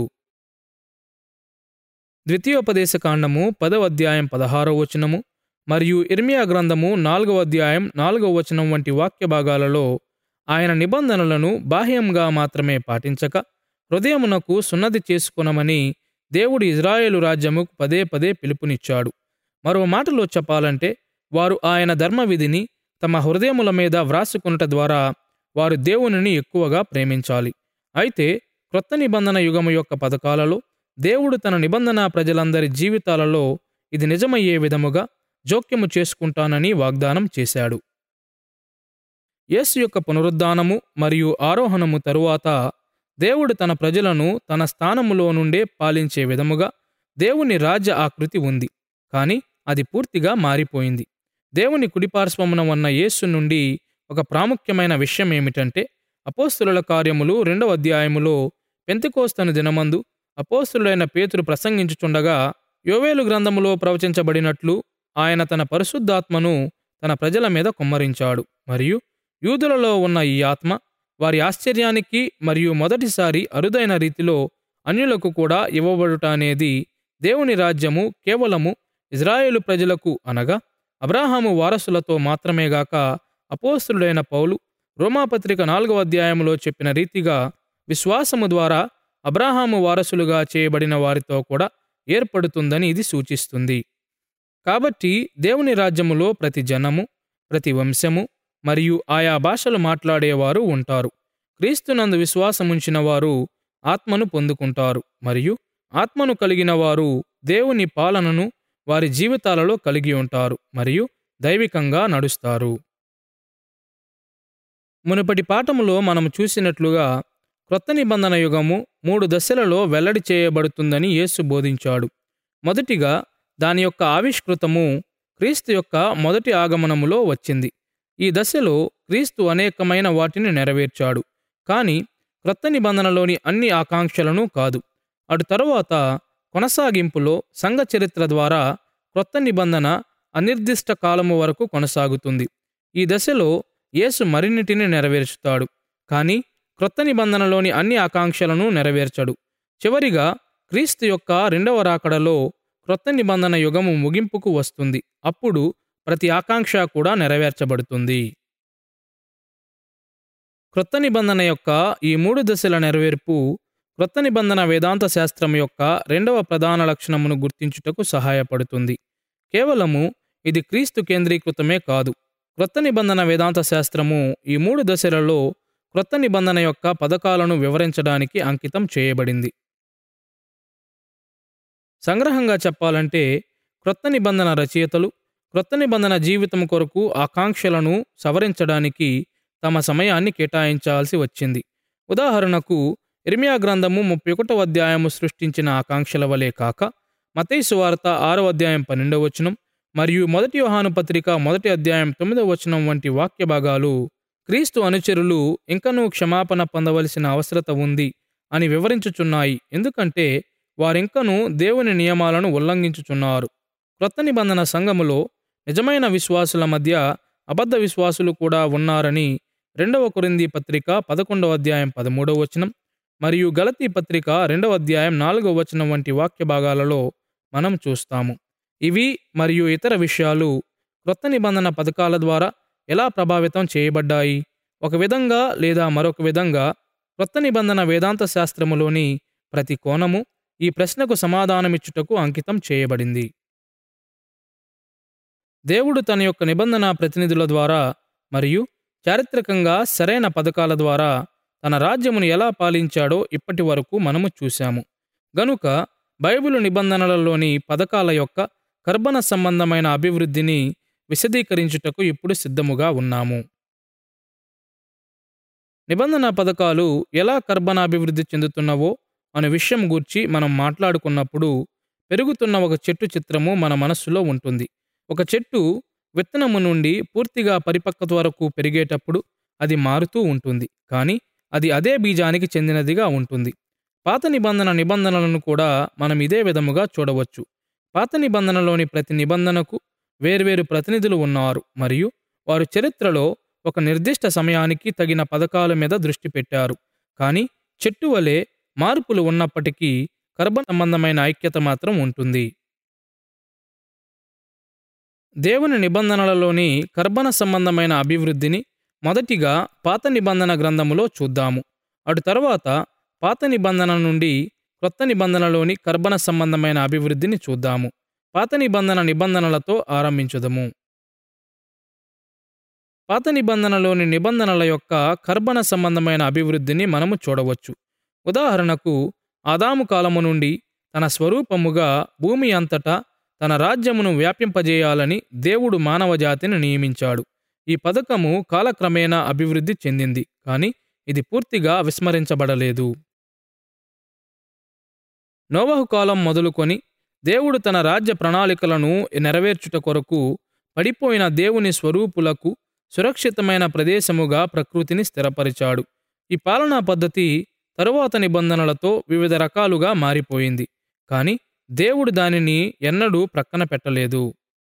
ద్వితీయోపదేశకాండము పదవ అధ్యాయం పదహారవ వచనము మరియు ఇర్మియా గ్రంథము నాలుగవ అధ్యాయం నాలుగవ వచనం వంటి వాక్య భాగాలలో ఆయన నిబంధనలను బాహ్యంగా మాత్రమే పాటించక హృదయమునకు సున్నతి చేసుకొనమని దేవుడు ఇజ్రాయేలు రాజ్యముకు పదే పదే పిలుపునిచ్చాడు. మరో మాటలో చెప్పాలంటే వారు ఆయన ధర్మవిధిని తమ హృదయముల మీద వ్రాసుకొనుట ద్వారా వారు దేవునిని ఎక్కువగా ప్రేమించాలి. అయితే క్రొత్త నిబంధన యుగము యొక్క పథకాలలో దేవుడు తన నిబంధన ప్రజలందరి జీవితాలలో ఇది నిజమయ్యే విధముగా జోక్యము చేసుకుంటానని వాగ్దానం చేశాడు. యేసు యొక్క పునరుద్ధానము మరియు ఆరోహణము తరువాత దేవుడు తన ప్రజలను తన స్థానములో నుండే పాలించే విధముగా దేవుని రాజ్య ఆకృతి ఉంది. కాని అది పూర్తిగా మారిపోయింది. దేవుని కుడిపార్శ్వమున ఉన్న యేసు నుండి ఒక ప్రాముఖ్యమైన విషయం ఏమిటంటే, అపోస్తలుల కార్యములు రెండవ అధ్యాయములో పెంతెకోస్తను దినమందు అపోస్తలుడైన పేతురు ప్రసంగించుచుండగా యోవేలు గ్రంథములో ప్రవచించబడినట్లు ఆయన తన పరిశుద్ధాత్మను తన ప్రజల మీద కుమ్మరించాడు. మరియు యూదులలో ఉన్న ఈ ఆత్మ వారి ఆశ్చర్యానికి మరియు మొదటిసారి అరుదైన రీతిలో అన్యులకు కూడా ఇవ్వబడుట అనేది దేవుని రాజ్యము కేవలము ఇజ్రాయేలు ప్రజలకు అనగా అబ్రాహాము వారసులతో మాత్రమేగాక అపోస్తలుడైన పౌలు రోమాపత్రిక నాలుగవ అధ్యాయములో చెప్పిన రీతిగా విశ్వాసము ద్వారా అబ్రాహాము వారసులుగా చేయబడిన వారితో కూడా ఏర్పడుతుందని ఇది సూచిస్తుంది. కాబట్టి దేవుని రాజ్యములో ప్రతి జనము, ప్రతి వంశము మరియు ఆయా భాషలు మాట్లాడేవారు ఉంటారు. క్రీస్తునందు విశ్వాసముంచిన వారు ఆత్మను పొందుకుంటారు మరియు ఆత్మను కలిగిన వారు దేవుని పాలనను వారి జీవితాలలో కలిగి ఉంటారు మరియు దైవికంగా నడుస్తారు. మునుపటి పాఠములో మనము చూసినట్లుగా క్రొత్త నిబంధన యుగము మూడు దశలలో వెల్లడి చేయబడుతుందని యేసు బోధించాడు. మొదటిగా దాని యొక్క ఆవిష్కృతము క్రీస్తు యొక్క మొదటి ఆగమనములో వచ్చింది. ఈ దశలో క్రీస్తు అనేకమైన వాటిని నెరవేర్చాడు. కాని క్రొత్త నిబంధనలోని అన్ని ఆకాంక్షలను కాదు. అటు తరువాత కొనసాగింపులో సంఘ చరిత్ర ద్వారా క్రొత్త నిబంధన అనిర్దిష్ట కాలము వరకు కొనసాగుతుంది. ఈ దశలో యేసు మరిన్నిటిని నెరవేర్చుతాడు, కానీ క్రొత్త నిబంధనలోని అన్ని ఆకాంక్షలను నెరవేర్చడు. చివరిగా క్రీస్తు యొక్క రెండవ రాకడలో క్రొత్త నిబంధన యుగము ముగింపుకు వస్తుంది. అప్పుడు ప్రతి ఆకాంక్ష కూడా నెరవేర్చబడుతుంది. క్రొత్త నిబంధన యొక్క ఈ మూడు దశల నెరవేర్పు క్రొత్త నిబంధన వేదాంత శాస్త్రం యొక్క రెండవ ప్రధాన లక్షణమును గుర్తించుటకు సహాయపడుతుంది. కేవలము ఇది క్రీస్తు కేంద్రీకృతమే కాదు. క్రొత్త నిబంధన వేదాంత శాస్త్రము ఈ మూడు దశలలో క్రొత్త నిబంధన యొక్క పథకాలను వివరించడానికి అంకితం చేయబడింది. సంగ్రహంగా చెప్పాలంటే, క్రొత్త నిబంధన రచయితలు క్రొత్త నిబంధన జీవితం కొరకు ఆకాంక్షలను సవరించడానికి తమ సమయాన్ని కేటాయించాల్సి వచ్చింది. ఉదాహరణకు, ఇర్మియా గ్రంథము ముప్పై ఒకటవ అధ్యాయము సృష్టించిన ఆకాంక్షల వలె కాక, మత్తయి సువార్త ఆరవ అధ్యాయం పన్నెండవ వచనం మరియు మొదటి యోహాను పత్రిక మొదటి అధ్యాయం తొమ్మిదవ వచనం వంటి వాక్య భాగాలు క్రీస్తు అనుచరులు ఇంకనూ క్షమాపణ పొందవలసిన అవసరత ఉంది అని వివరించుచున్నాయి. ఎందుకంటే వారింకనూ దేవుని నియమాలను ఉల్లంఘించుచున్నారు. క్రొత్త నిబంధన సంఘములో నిజమైన విశ్వాసుల మధ్య అబద్ధ విశ్వాసులు కూడా ఉన్నారని రెండవ కొరింథీ పత్రిక పదకొండవ అధ్యాయం పదమూడవ వచనం మరియు గలతీ పత్రిక రెండవ అధ్యాయం నాలుగవ వచనం వంటి వాక్య భాగాలలో మనం చూస్తాము. ఇవి మరియు ఇతర విషయాలు క్రొత్త నిబంధన పథకాల ద్వారా ఎలా ప్రభావితం చేయబడ్డాయి? ఒక విధంగా లేదా మరొక విధంగా క్రొత్త నిబంధన వేదాంత శాస్త్రములోని ప్రతి కోణము ఈ ప్రశ్నకు సమాధానమిచ్చుటకు అంకితం చేయబడింది. దేవుడు తన యొక్క నిబంధన ప్రతినిధుల ద్వారా మరియు చారిత్రకంగా సరైన పథకాల ద్వారా తన రాజ్యమును ఎలా పాలించాడో ఇప్పటి వరకు మనము చూశాము. గనుక బైబిలు నిబంధనలలోని పథకాల యొక్క కర్బన సంబంధమైన అభివృద్ధిని విశదీకరించుటకు ఇప్పుడు సిద్ధముగా ఉన్నాము. నిబంధన పథకాలు ఎలా కర్బన అభివృద్ధి చెందుతున్నవో అనే విషయం గూర్చి మనం మాట్లాడుకున్నప్పుడు పెరుగుతున్న ఒక చెట్టు చిత్రము మన మనస్సులో ఉంటుంది. ఒక చెట్టు విత్తనము నుండి పూర్తిగా పరిపక్వత వరకు పెరిగేటప్పుడు అది మారుతూ ఉంటుంది, కానీ అది అదే బీజానికి చెందినదిగా ఉంటుంది. పాత నిబంధన నిబంధనలను కూడా మనం ఇదే విధముగా చూడవచ్చు. పాత నిబంధనలోని ప్రతి నిబంధనకు వేర్వేరు ప్రతినిధులు ఉన్నారు మరియు వారు చరిత్రలో ఒక నిర్దిష్ట సమయానికి తగిన పథకాల మీద దృష్టి పెట్టారు. కానీ చెట్టు వలె మార్పులు ఉన్నప్పటికీ కర్బన సంబంధమైన ఐక్యత మాత్రం ఉంటుంది. దేవుని నిబంధనలలోని కర్బన సంబంధమైన అభివృద్ధిని మొదటిగా పాత నిబంధన గ్రంథములో చూద్దాము. అటు తర్వాత పాత నిబంధన నుండి క్రొత్త నిబంధనలోని కర్బన సంబంధమైన అభివృద్ధిని చూద్దాము. పాత నిబంధన నిబంధనలతో ఆరంభించుదము. పాత నిబంధనలోని నిబంధనల యొక్క కర్బన సంబంధమైన అభివృద్ధిని మనము చూడవచ్చు. ఉదాహరణకు, ఆదాము కాలము నుండి తన స్వరూపముగా భూమి అంతటా తన రాజ్యమును వ్యాపింపజేయాలని దేవుడు మానవ జాతిని నియమించాడు. ఈ పథకము కాలక్రమేణా అభివృద్ధి చెందింది, కానీ ఇది పూర్తిగా విస్మరించబడలేదు. నోవహు కాలం మొదలుకొని దేవుడు తన రాజ్య ప్రణాళికలను నెరవేర్చుట కొరకు పడిపోయిన దేవుని స్వరూపులకు సురక్షితమైన ప్రదేశముగా ప్రకృతిని స్థిరపరిచాడు. ఈ పాలనా పద్ధతి తరువాత నిబంధనలతో వివిధ రకాలుగా మారిపోయింది, కానీ దేవుడు దానిని ఎన్నడూ ప్రక్కన పెట్టలేదు.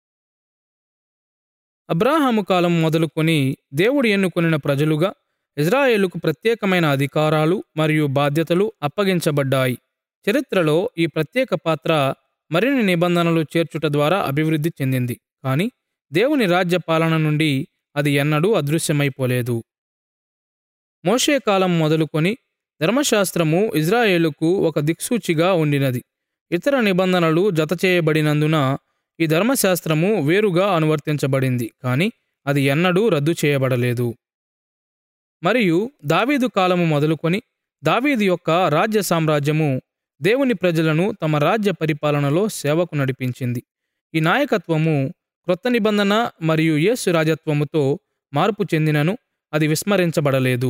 అబ్రాహాము కాలం మొదలుకొని దేవుడు ఎన్నుకొనిన ప్రజలుగా ఇజ్రాయేలుకు ప్రత్యేకమైన అధికారాలు మరియు బాధ్యతలు అప్పగించబడ్డాయి. చరిత్రలో ఈ ప్రత్యేక పాత్ర మరిన్ని నిబంధనలు చేర్చుట ద్వారా అభివృద్ధి చెందింది, కానీ దేవుని రాజ్య పాలన నుండి అది ఎన్నడూ అదృశ్యమైపోలేదు. మోషే కాలం మొదలుకొని ధర్మశాస్త్రము ఇజ్రాయేలుకు ఒక దిక్సూచిగా ఉండినది. ఇతర నిబంధనలు జతచేయబడినందున ఈ ధర్మశాస్త్రము వేరుగా అనువర్తించబడింది, కానీ అది ఎన్నడూ రద్దు చేయబడలేదు. మరియు దావీదు కాలము మొదలుకొని దావీదు యొక్క రాజ్య సామ్రాజ్యము దేవుని ప్రజలను తమ రాజ్య పరిపాలనలో సేవకు నడిపించింది. ఈ నాయకత్వము క్రొత్త నిబంధన మరియు యేసు రాజత్వముతో మార్పు చెందినను అది విస్మరించబడలేదు.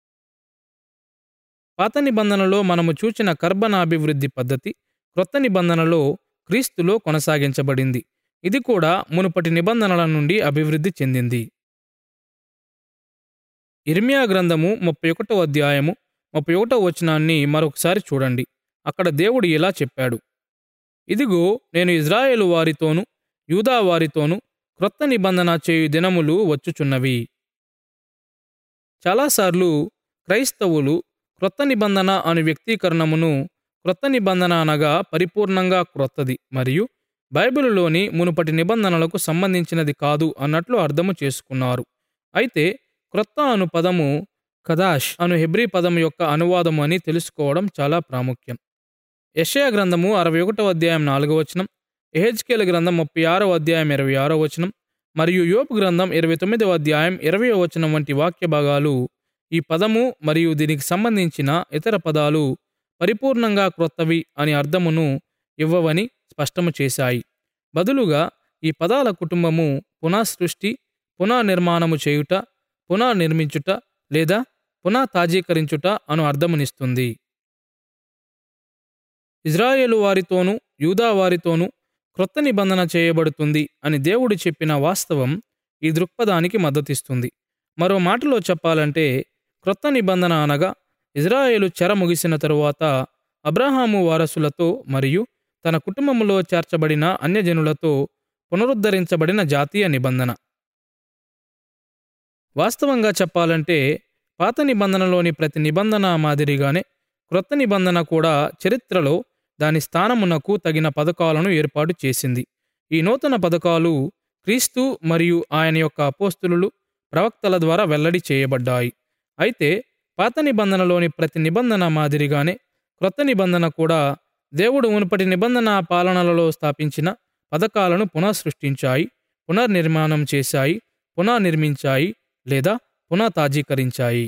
పాత నిబంధనలో మనము చూచిన కర్బన అభివృద్ధి పద్ధతి క్రొత్త నిబంధనలో క్రీస్తులో కొనసాగించబడింది. ఇది కూడా మునుపటి నిబంధనల నుండి అభివృద్ధి చెందింది. ఇర్మియా గ్రంథము ముప్పై ఒకటవ అధ్యాయము ముప్పై ఒకటో వచనాన్ని మరొకసారి చూడండి. అక్కడ దేవుడు ఇలా చెప్పాడు, ఇదిగో నేను ఇజ్రాయేలు వారితోనూ యూదా వారితోనూ క్రొత్త నిబంధన చేయు దినములు వచ్చుచున్నవి. చాలాసార్లు క్రైస్తవులు క్రొత్త నిబంధన అను వ్యక్తీకరణమును క్రొత్త నిబంధన అనగా పరిపూర్ణంగా క్రొత్తది మరియు బైబిలులోని మునుపటి నిబంధనలకు సంబంధించినది కాదు అన్నట్లు అర్థము చేసుకున్నారు. అయితే క్రొత్త అను పదము కదాష్ అను హెబ్రీ పదం యొక్క అనువాదము అని తెలుసుకోవడం చాలా ప్రాముఖ్యం. యెషయా గ్రంథము అరవై ఒకటవ అధ్యాయం నాలుగవ వచనం, యెహెజ్కేలు గ్రంథం ముప్పై ఆరవ అధ్యాయం ఇరవై ఆరవ వచనం మరియు యోబు గ్రంథం ఇరవై తొమ్మిదవ అధ్యాయం ఇరవయవ వచనం వంటి వాక్య భాగాలు ఈ పదము మరియు దీనికి సంబంధించిన ఇతర పదాలు పరిపూర్ణంగా క్రొత్తవి అని అర్థమును ఇవ్వవని స్పష్టము చేశాయి. బదులుగా ఈ పదాల కుటుంబము పునఃసృష్టి, పునర్నిర్మాణము చేయుట, పునర్నిర్మించుట లేదా పునః తాజీకరించుట అను అర్థమునిస్తుంది. ఇజ్రాయేలు వారితోనూ యూదా వారితోనూ క్రొత్త నిబంధన చేయబడుతుంది అని దేవుడు చెప్పిన వాస్తవం ఈ దృక్పథానికి మద్దతిస్తుంది. మరో మాటలో చెప్పాలంటే క్రొత్త నిబంధన అనగా ఇజ్రాయేలు చెర ముగిసిన తరువాత అబ్రహాము వారసులతో మరియు తన కుటుంబములో చేర్చబడిన అన్యజనులతో పునరుద్ధరించబడిన జాతీయ నిబంధన. వాస్తవంగా చెప్పాలంటే పాత నిబంధనలోని ప్రతి నిబంధన మాదిరిగానే క్రొత్త నిబంధన కూడా చరిత్రలో దాని స్థానమునకు తగిన పథకాలను ఏర్పాటు చేసింది. ఈ నూతన పథకాలు క్రీస్తు మరియు ఆయన యొక్క అపోస్తలులు, ప్రవక్తల ద్వారా వెల్లడి చేయబడ్డాయి. అయితే పాత నిబంధనలోని ప్రతి నిబంధన మాదిరిగానే క్రొత్త నిబంధన కూడా దేవుడు మునుపటి నిబంధన పాలనలలో స్థాపించిన పథకాలను పునఃసృష్టించాయి, పునర్నిర్మాణం చేశాయి, పునర్నిర్మించాయి లేదా పునఃతాజీకరించాయి.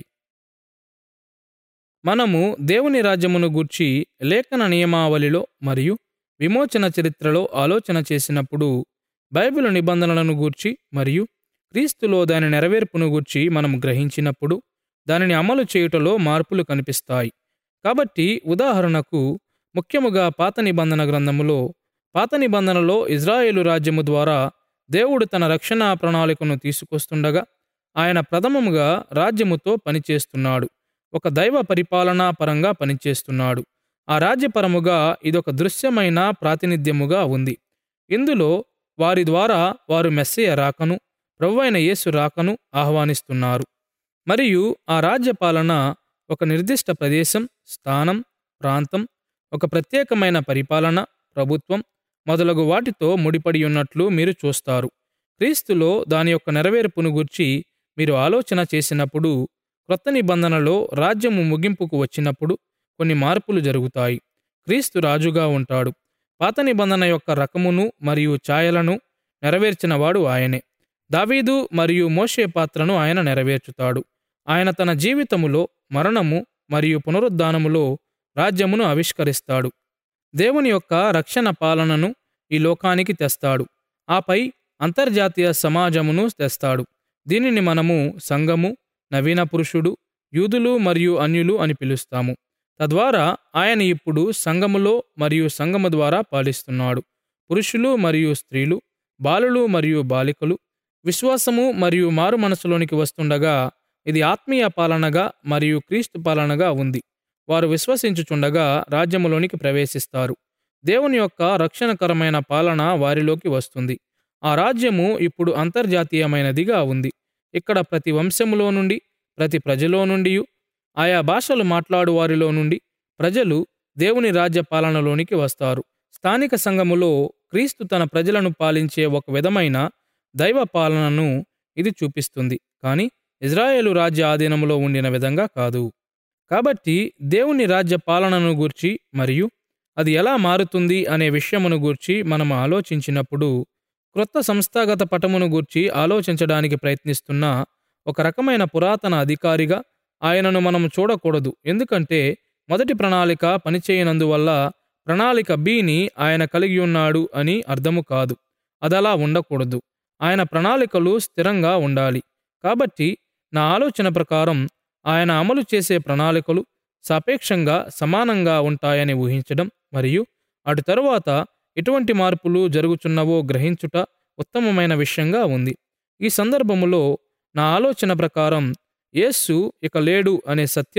మనము దేవుని రాజ్యమును గూర్చి లేఖన నియమావళిలో మరియు విమోచన చరిత్రలో ఆలోచన చేసినప్పుడు బైబిలు నిబంధనలను గూర్చి మరియు క్రీస్తులో దాని నెరవేర్పును గూర్చి మనం గ్రహించినప్పుడు దానిని అమలు చేయుటలో మార్పులు కనిపిస్తాయి. కాబట్టి ఉదాహరణకు ముఖ్యముగా పాత నిబంధన గ్రంథములో పాత నిబంధనలో ఇజ్రాయేలు రాజ్యము ద్వారా దేవుడు తన రక్షణ ప్రణాళికను తీసుకొస్తుండగా ఆయన ప్రథమముగా రాజ్యముతో పనిచేస్తున్నాడు. ఒక దైవ పరిపాలనా పరంగా పనిచేస్తున్నాడు. ఆ రాజ్యపరముగా ఇదొక దృశ్యమైన ప్రాతినిధ్యముగా ఉంది. ఇందులో వారి ద్వారా వారు మెస్సయ రాకను, ప్రభువైన యేసు రాకను ఆహ్వానిస్తున్నారు. మరియు ఆ రాజ్యపాలన ఒక నిర్దిష్ట ప్రదేశం, స్థానం, ప్రాంతం, ఒక ప్రత్యేకమైన పరిపాలన, ప్రభుత్వం మొదలగు వాటితో ముడిపడి ఉన్నట్లు మీరు చూస్తారు. క్రీస్తులో దాని యొక్క నెరవేర్పును గూర్చి మీరు ఆలోచన చేసినప్పుడు క్రొత్త నిబంధనలో రాజ్యము ముగింపుకు వచ్చినప్పుడు కొన్ని మార్పులు జరుగుతాయి. క్రీస్తు రాజుగా ఉంటాడు. పాత నిబంధన యొక్క రకమును మరియు ఛాయలను నెరవేర్చినవాడు ఆయనే. దావీదు మరియు మోషే పాత్రను ఆయన నెరవేర్చుతాడు. ఆయన తన జీవితములో మరణము మరియు పునరుద్ధానములో రాజ్యమును ఆవిష్కరిస్తాడు. దేవుని యొక్క రక్షణ పాలనను ఈ లోకానికి తెస్తాడు. ఆపై అంతర్జాతీయ సమాజమును తెస్తాడు. దీనిని మనము సంఘము, నవీన పురుషుడు, యూదులు మరియు అన్యులు అని పిలుస్తాము. తద్వారా ఆయన ఇప్పుడు సంఘములో మరియు సంఘము ద్వారా పాలిస్తున్నాడు. పురుషులు మరియు స్త్రీలు, బాలులు మరియు బాలికలు విశ్వాసము మరియు మారు మనసులోనికి వస్తుండగా ఇది ఆత్మీయ పాలనగా మరియు క్రీస్తు పాలనగా ఉంది. వారు విశ్వసించుచుండగా రాజ్యములోనికి ప్రవేశిస్తారు. దేవుని యొక్క రక్షణకరమైన పాలన వారిలోకి వస్తుంది. ఆ రాజ్యము ఇప్పుడు అంతర్జాతీయమైనదిగా ఉంది. ఇక్కడ ప్రతి వంశములో నుండి, ప్రతి ప్రజలో నుండి, ఆయా భాషలు మాట్లాడు వారిలో నుండి ప్రజలు దేవుని రాజ్య పాలనలోనికి వస్తారు. స్థానిక సంఘములో క్రీస్తు తన ప్రజలను పాలించే ఒక విధమైన దైవ పాలనను ఇది చూపిస్తుంది, కానీ ఇజ్రాయేలు రాజ్య ఆధీనములో ఉండిన విధంగా కాదు. కాబట్టి దేవుని రాజ్య పాలనను గూర్చి మరియు అది ఎలా మారుతుంది అనే విషయమును గూర్చి మనం ఆలోచించినప్పుడు క్రొత్త సంస్థాగత పటమును గూర్చి ఆలోచించడానికి ప్రయత్నిస్తున్న ఒక రకమైన పురాతన అధికారిగా ఆయనను మనం చూడకూడదు. ఎందుకంటే మొదటి ప్రణాళిక పనిచేయనందువల్ల ప్రణాళిక బిని ఆయన కలిగి ఉన్నాడు అని అర్థము కాదు. అదలా ఉండకూడదు. ఆయన ప్రణాళికలు స్థిరంగా ఉండాలి. కాబట్టి నా ఆలోచన ప్రకారం ఆయన అమలు చేసే ప్రణాళికలు సాపేక్షంగా సమానంగా ఉంటాయని ఊహించడం మరియు అటు తరువాత ఎటువంటి మార్పులు జరుగుచున్నవో గ్రహించుట ఉత్తమమైన విషయంగా ఉంది. ఈ సందర్భములో నా ఆలోచన ప్రకారం యేసు ఇక లేడు అనే సత్యం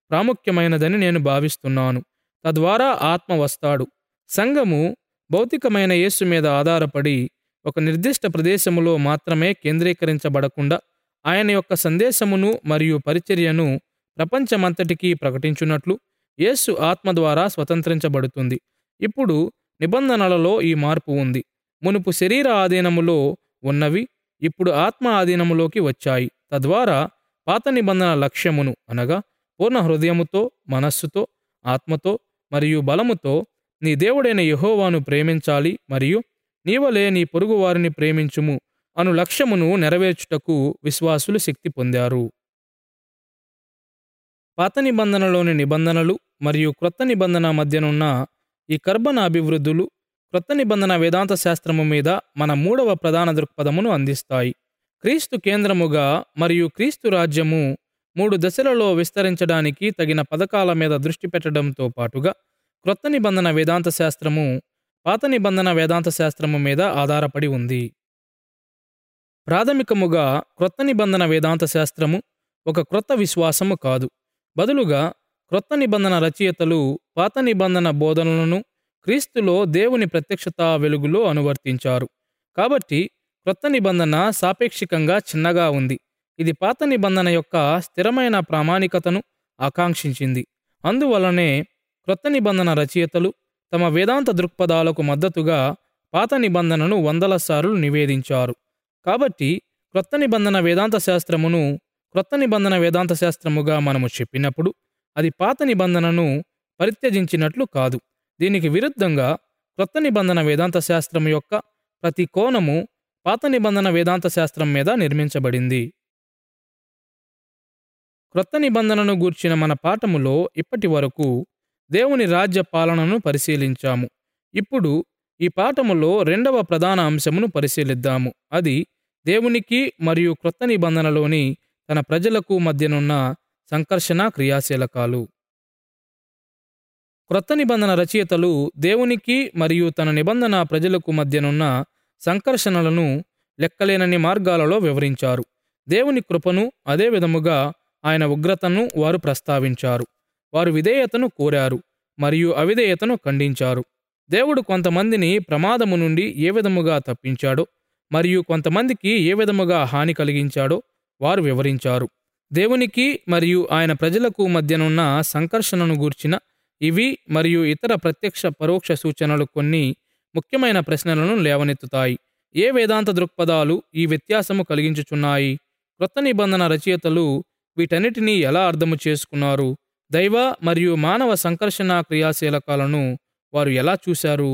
ప్రాముఖ్యమైనదని నేను భావిస్తున్నాను. తద్వారా ఆత్మ వస్తాడు. సంఘము భౌతికమైన యేసు మీద ఆధారపడి ఒక నిర్దిష్ట ప్రదేశములో మాత్రమే కేంద్రీకరించబడకుండా ఆయన యొక్క సందేశమును మరియు పరిచర్యను ప్రపంచమంతటికీ ప్రకటించున్నట్లు యేసు ఆత్మ ద్వారా స్వతంత్రించబడుతుంది. ఇప్పుడు నిబంధనలలో ఈ మార్పు ఉంది. మునుపు శరీర ఆధీనములో ఉన్నవి ఇప్పుడు ఆత్మ ఆధీనములోకి వచ్చాయి. తద్వారా పాత నిబంధన లక్ష్యమును అనగా పూర్ణ హృదయముతో, మనస్సుతో, ఆత్మతో మరియు బలముతో నీ దేవుడైన యెహోవాను ప్రేమించాలి మరియు నీవలే నీ పొరుగువారిని ప్రేమించుము అను లక్ష్యమును నెరవేర్చుటకు విశ్వాసులు శక్తి పొందారు. పాత నిబంధనలోని నిబంధనలు మరియు క్రొత్త నిబంధన మధ్యనున్న ఈ కర్బన అభివృద్ధులు క్రొత్త నిబంధన వేదాంత శాస్త్రము మీద మన మూడవ ప్రధాన దృక్పథమును అందిస్తాయి. క్రీస్తు కేంద్రముగా మరియు క్రీస్తు రాజ్యము మూడు దశలలో విస్తరించడానికి తగిన పథకాల మీద దృష్టి పెట్టడంతో పాటుగా క్రొత్త నిబంధన వేదాంత శాస్త్రము పాత నిబంధన వేదాంత శాస్త్రము మీద ఆధారపడి ఉంది. ప్రాథమికముగా క్రొత్త నిబంధన వేదాంత శాస్త్రము ఒక క్రొత్త విశ్వాసము కాదు. బదులుగా క్రొత్త నిబంధన రచయితలు పాత నిబంధన బోధనలను క్రీస్తులో దేవుని ప్రత్యక్షత వెలుగులో అనువర్తించారు. కాబట్టి క్రొత్త నిబంధన సాపేక్షికంగా చిన్నగా ఉంది. ఇది పాత నిబంధన యొక్క స్థిరమైన ప్రామాణికతను ఆకాంక్షించింది. అందువలనే క్రొత్త నిబంధన రచయితలు తమ వేదాంత దృక్పథాలకు మద్దతుగా పాత నిబంధనను వందల సార్లు నివేదించారు. కాబట్టి క్రొత్త నిబంధన వేదాంత శాస్త్రమును క్రొత్త నిబంధన వేదాంత శాస్త్రముగా మనము చెప్పినప్పుడు అది పాత నిబంధనను పరిత్యజించినట్లు కాదు. దీనికి విరుద్ధంగా క్రొత్త నిబంధన వేదాంత శాస్త్రం యొక్క ప్రతి కోణము పాత నిబంధన వేదాంత శాస్త్రం మీద నిర్మించబడింది. క్రొత్త నిబంధనను గూర్చిన మన పాఠములో ఇప్పటి వరకు దేవుని రాజ్య పాలనను పరిశీలించాము. ఇప్పుడు ఈ పాఠములో రెండవ ప్రధాన అంశమును పరిశీలిద్దాము. అది దేవునికి మరియు క్రొత్త నిబంధనలోని తన ప్రజలకు మధ్యనున్న సంకర్షణ క్రియాశీలకాలు. క్రొత్త నిబంధన రచయితలు దేవునికి మరియు తన నిబంధన ప్రజలకు మధ్యనున్న సంకర్షణలను లెక్కలేనన్ని మార్గాలలో వివరించారు. దేవుని కృపను, అదే విధముగా ఆయన ఉగ్రతను వారు ప్రస్తావించారు. వారు విధేయతను కోరారు మరియు అవిధేయతను ఖండించారు. దేవుడు కొంతమందిని ప్రమాదము నుండి ఏ విధముగా తప్పించాడో మరియు కొంతమందికి ఏ విధముగా హాని కలిగించాడో వారు వివరించారు. దేవునికి మరియు ఆయన ప్రజలకు మధ్యనున్న సంకర్షణను గూర్చిన ఇవి మరియు ఇతర ప్రత్యక్ష పరోక్ష సూచనలు కొన్ని ముఖ్యమైన ప్రశ్నలను లేవనెత్తుతాయి. ఏ వేదాంత దృక్పథాలు ఈ వ్యత్యాసము కలిగించుచున్నాయి? క్రొత్త నిబంధన రచయితలు వీటన్నిటినీ ఎలా అర్థము చేసుకున్నారు? దైవ మరియు మానవ సంకర్షణ క్రియాశీలకాలను వారు ఎలా చూశారు?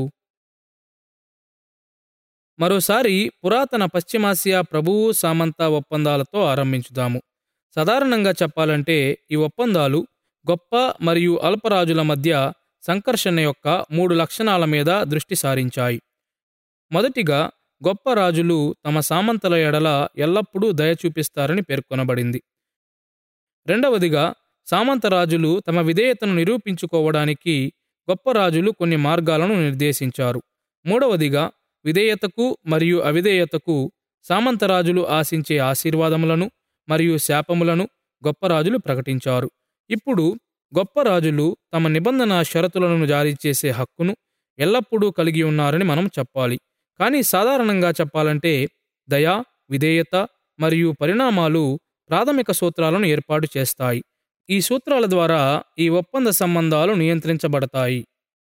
మరోసారి పురాతన పశ్చిమాసియా ప్రభువు సామంత ఒప్పందాలతో ఆరంభించుదాము. సాధారణంగా చెప్పాలంటే ఈ ఒప్పందాలు గొప్ప మరియు అల్పరాజుల మధ్య సంకర్షణ యొక్క మూడు లక్షణాల మీద దృష్టి సారించాయి. మొదటిగా, గొప్ప రాజులు తమ సామంతల ఎడల ఎల్లప్పుడూ దయ చూపిస్తారని పేర్కొనబడింది. రెండవదిగా, సామంత రాజులు తమ విధేయతను నిరూపించుకోవడానికి గొప్ప రాజులు కొన్ని మార్గాలను నిర్దేశించారు. మూడవదిగా, విధేయతకు మరియు అవిధేయతకు సామంతరాజులు ఆశించే ఆశీర్వాదములను మరియు శాపములను గొప్ప రాజులు ప్రకటించారు. ఇప్పుడు గొప్ప రాజులు తమ నిబంధన షరతులను జారీ చేసే హక్కును ఎల్లప్పుడూ కలిగి ఉన్నారని మనం చెప్పాలి. కానీ సాధారణంగా చెప్పాలంటే దయ, విధేయత మరియు పరిణామాలు ప్రాథమిక సూత్రాలను ఏర్పాటు చేస్తాయి. ఈ సూత్రాల ద్వారా ఈ ఒప్పంద సంబంధాలు నియంత్రించబడతాయి.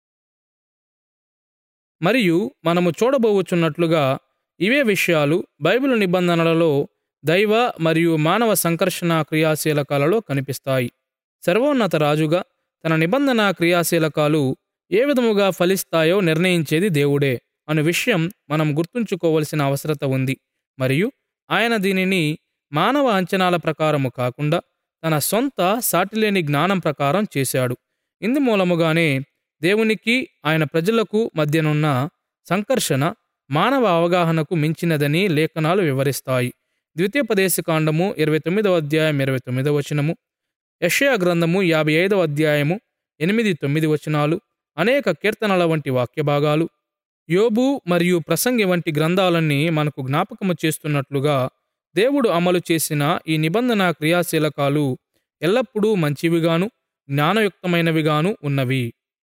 మరియు మనము చూడబోవుచున్నట్లుగా ఇవే విషయాలు బైబిలు నిబంధనలలో దైవ మరియు మానవ సంకర్షణ క్రియాశీలకాలలో కనిపిస్తాయి. సర్వోన్నత రాజుగా తన నిబంధన క్రియాశీలకాలు ఏ విధముగా ఫలిస్తాయో నిర్ణయించేది దేవుడే అను విషయం మనం గుర్తుంచుకోవలసిన అవసరత ఉంది. మరియు ఆయన దీనిని మానవ అంచనాల ప్రకారము కాకుండా తన సొంత సాటిలేని జ్ఞానం ప్రకారం చేశాడు. ఇందుమూలముగానే దేవునికి ఆయన ప్రజలకు మధ్యనున్న సంకర్షణ మానవ అవగాహనకు మించినదని లేఖనాలు వివరిస్తాయి. ద్వితీయోపదేశకాండము ఇరవై తొమ్మిదవ అధ్యాయం ఇరవై తొమ్మిదవ వచనము, యెషయా గ్రంథము యాభై ఐదవ అధ్యాయము ఎనిమిది తొమ్మిది వచనాలు, అనేక కీర్తనల వంటి వాక్యభాగాలు, యోబు మరియు ప్రసంగి వంటి గ్రంథాలన్నీ మనకు జ్ఞాపకము చేస్తున్నట్లుగా దేవుడు అమలు చేసిన ఈ నిబంధన క్రియాశీలకాలు ఎల్లప్పుడూ మంచివిగాను జ్ఞానయుక్తమైనవిగాను ఉన్నవి.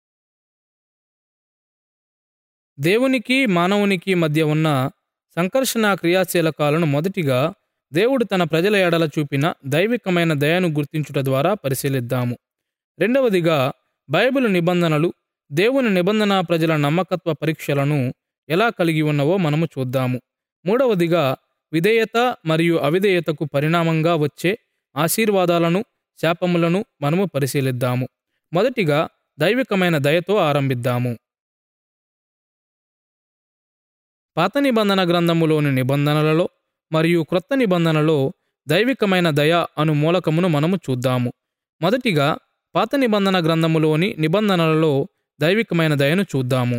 దేవునికి మానవునికి మధ్య ఉన్న సంకర్షణ క్రియాశీలకాలను మొదటిగా దేవుడు తన ప్రజల ఎడల చూపిన దైవికమైన దయను గుర్తించుట ద్వారా పరిశీలిద్దాము. రెండవదిగా బైబిలు నిబంధనలు దేవుని నిబంధన ప్రజల నమ్మకత్వ పరీక్షలను ఎలా కలిగి ఉన్నవో మనము చూద్దాము. మూడవదిగా విధేయత మరియు అవిధేయతకు పరిణామంగా వచ్చే ఆశీర్వాదాలను శాపములను మనము పరిశీలిద్దాము. మొదటిగా దైవికమైన దయతో ఆరంభిద్దాము. పాత నిబంధన గ్రంథములోని నిబంధనలలో మరియు క్రొత్త నిబంధనలో దైవికమైన దయ అను మూలకమును మనము చూద్దాము. మొదటిగా పాత నిబంధన గ్రంథములోని నిబంధనలలో దైవికమైన దయను చూద్దాము.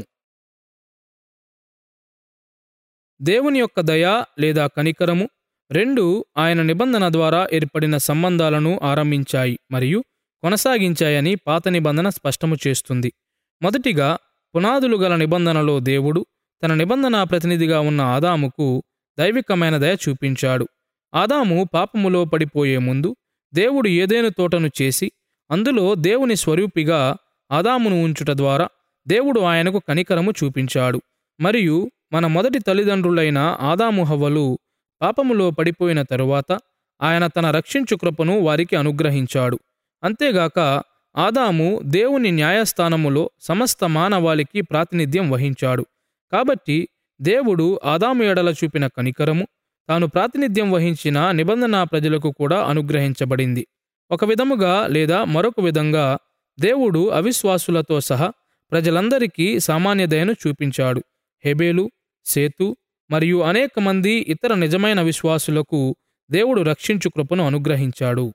దేవుని యొక్క దయ లేదా కనికరము రెండు ఆయన నిబంధన ద్వారా ఏర్పడిన సంబంధాలను ఆరంభించాయి మరియు కొనసాగించాయని పాత నిబంధన స్పష్టము చేస్తుంది. మొదటిగా పునాదులు గల నిబంధనలో దేవుడు తన నిబంధన ప్రతినిధిగా ఉన్న ఆదాముకు దైవికమైన దయ చూపించాడు. ఆదాము పాపములో పడిపోయే ముందు దేవుడు ఏదెను తోటను చేసి అందులో దేవుని స్వరూపిగా ఆదామును ఉంచుట ద్వారా దేవుడు ఆయనకు కనికరము చూపించాడు. మరియు మన మొదటి తల్లిదండ్రులైన ఆదాము హవ్వలు పాపములో పడిపోయిన తరువాత ఆయన తన రక్షించు కృపను వారికి అనుగ్రహించాడు. అంతేగాక ఆదాము దేవుని న్యాయస్థానములో సమస్త మానవాళికి ప్రాతినిధ్యం వహించాడు. కాబట్టి దేవుడు ఆదాము ఎడల చూపిన కనికరము తాను ప్రాతినిధ్యం వహించిన నిబంధన ప్రజలకు కూడా అనుగ్రహించబడింది. ఒక విధముగా లేదా మరొక విధంగా దేవుడు అవిశ్వాసులతో సహా ప్రజలందరికీ సామాన్య దయను చూపించాడు. హెబేలు, సేతు మరియు అనేక మంది ఇతర నిజమైన విశ్వాసులకు దేవుడు రక్షించు కృపను అనుగ్రహించాడు.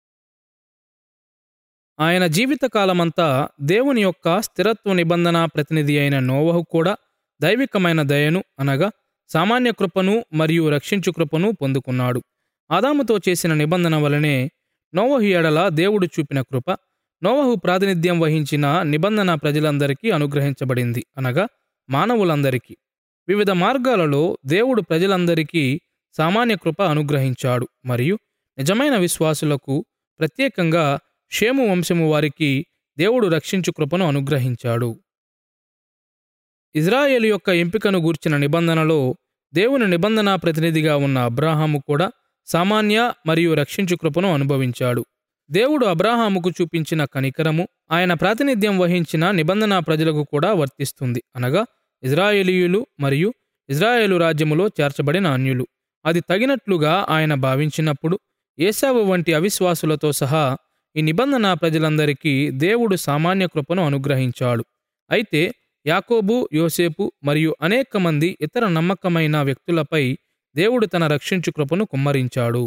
ఆయన జీవితకాలమంతా దేవుని యొక్క స్థిరత్వ నిబంధన ప్రతినిధి అయిన నోవహు కూడా దైవికమైన దయను అనగా సామాన్య కృపను మరియు రక్షించు కృపను పొందుకున్నాడు. ఆదాముతో చేసిన నిబంధన వలనే నోవహు ఎడల దేవుడు చూపిన కృప నోవహు ప్రాతినిధ్యం వహించిన నిబంధన ప్రజలందరికీ అనుగ్రహించబడింది అనగా మానవులందరికీ. వివిధ మార్గాలలో దేవుడు ప్రజలందరికీ సామాన్య కృప అనుగ్రహించాడు మరియు నిజమైన విశ్వాసులకు ప్రత్యేకంగా షేము వంశము వారికి దేవుడు రక్షించు కృపను అనుగ్రహించాడు. ఇజ్రాయేలు యొక్క ఎంపికను గూర్చిన నిబంధనలో దేవుని నిబంధన ప్రతినిధిగా ఉన్న అబ్రాహాము కూడా సామాన్య మరియు రక్షించు కృపను అనుభవించాడు. దేవుడు అబ్రాహాముకు చూపించిన కనికరము ఆయన ప్రాతినిధ్యం వహించిన నిబంధన ప్రజలకు కూడా వర్తిస్తుంది అనగా ఇజ్రాయేలీయులు మరియు ఇజ్రాయేలు రాజ్యములో చేర్చబడిన అన్యులు. అది తగినట్లుగా ఆయన భావించినప్పుడు ఏశావు వంటి అవిశ్వాసులతో సహా ఈ నిబంధన ప్రజలందరికీ దేవుడు సామాన్య కృపను అనుగ్రహించాడు. అయితే యాకోబు, యోసేపు మరియు అనేక మంది ఇతర నమ్మకమైన వ్యక్తులపై దేవుడు తన రక్షించు కృపను కుమ్మరించాడు.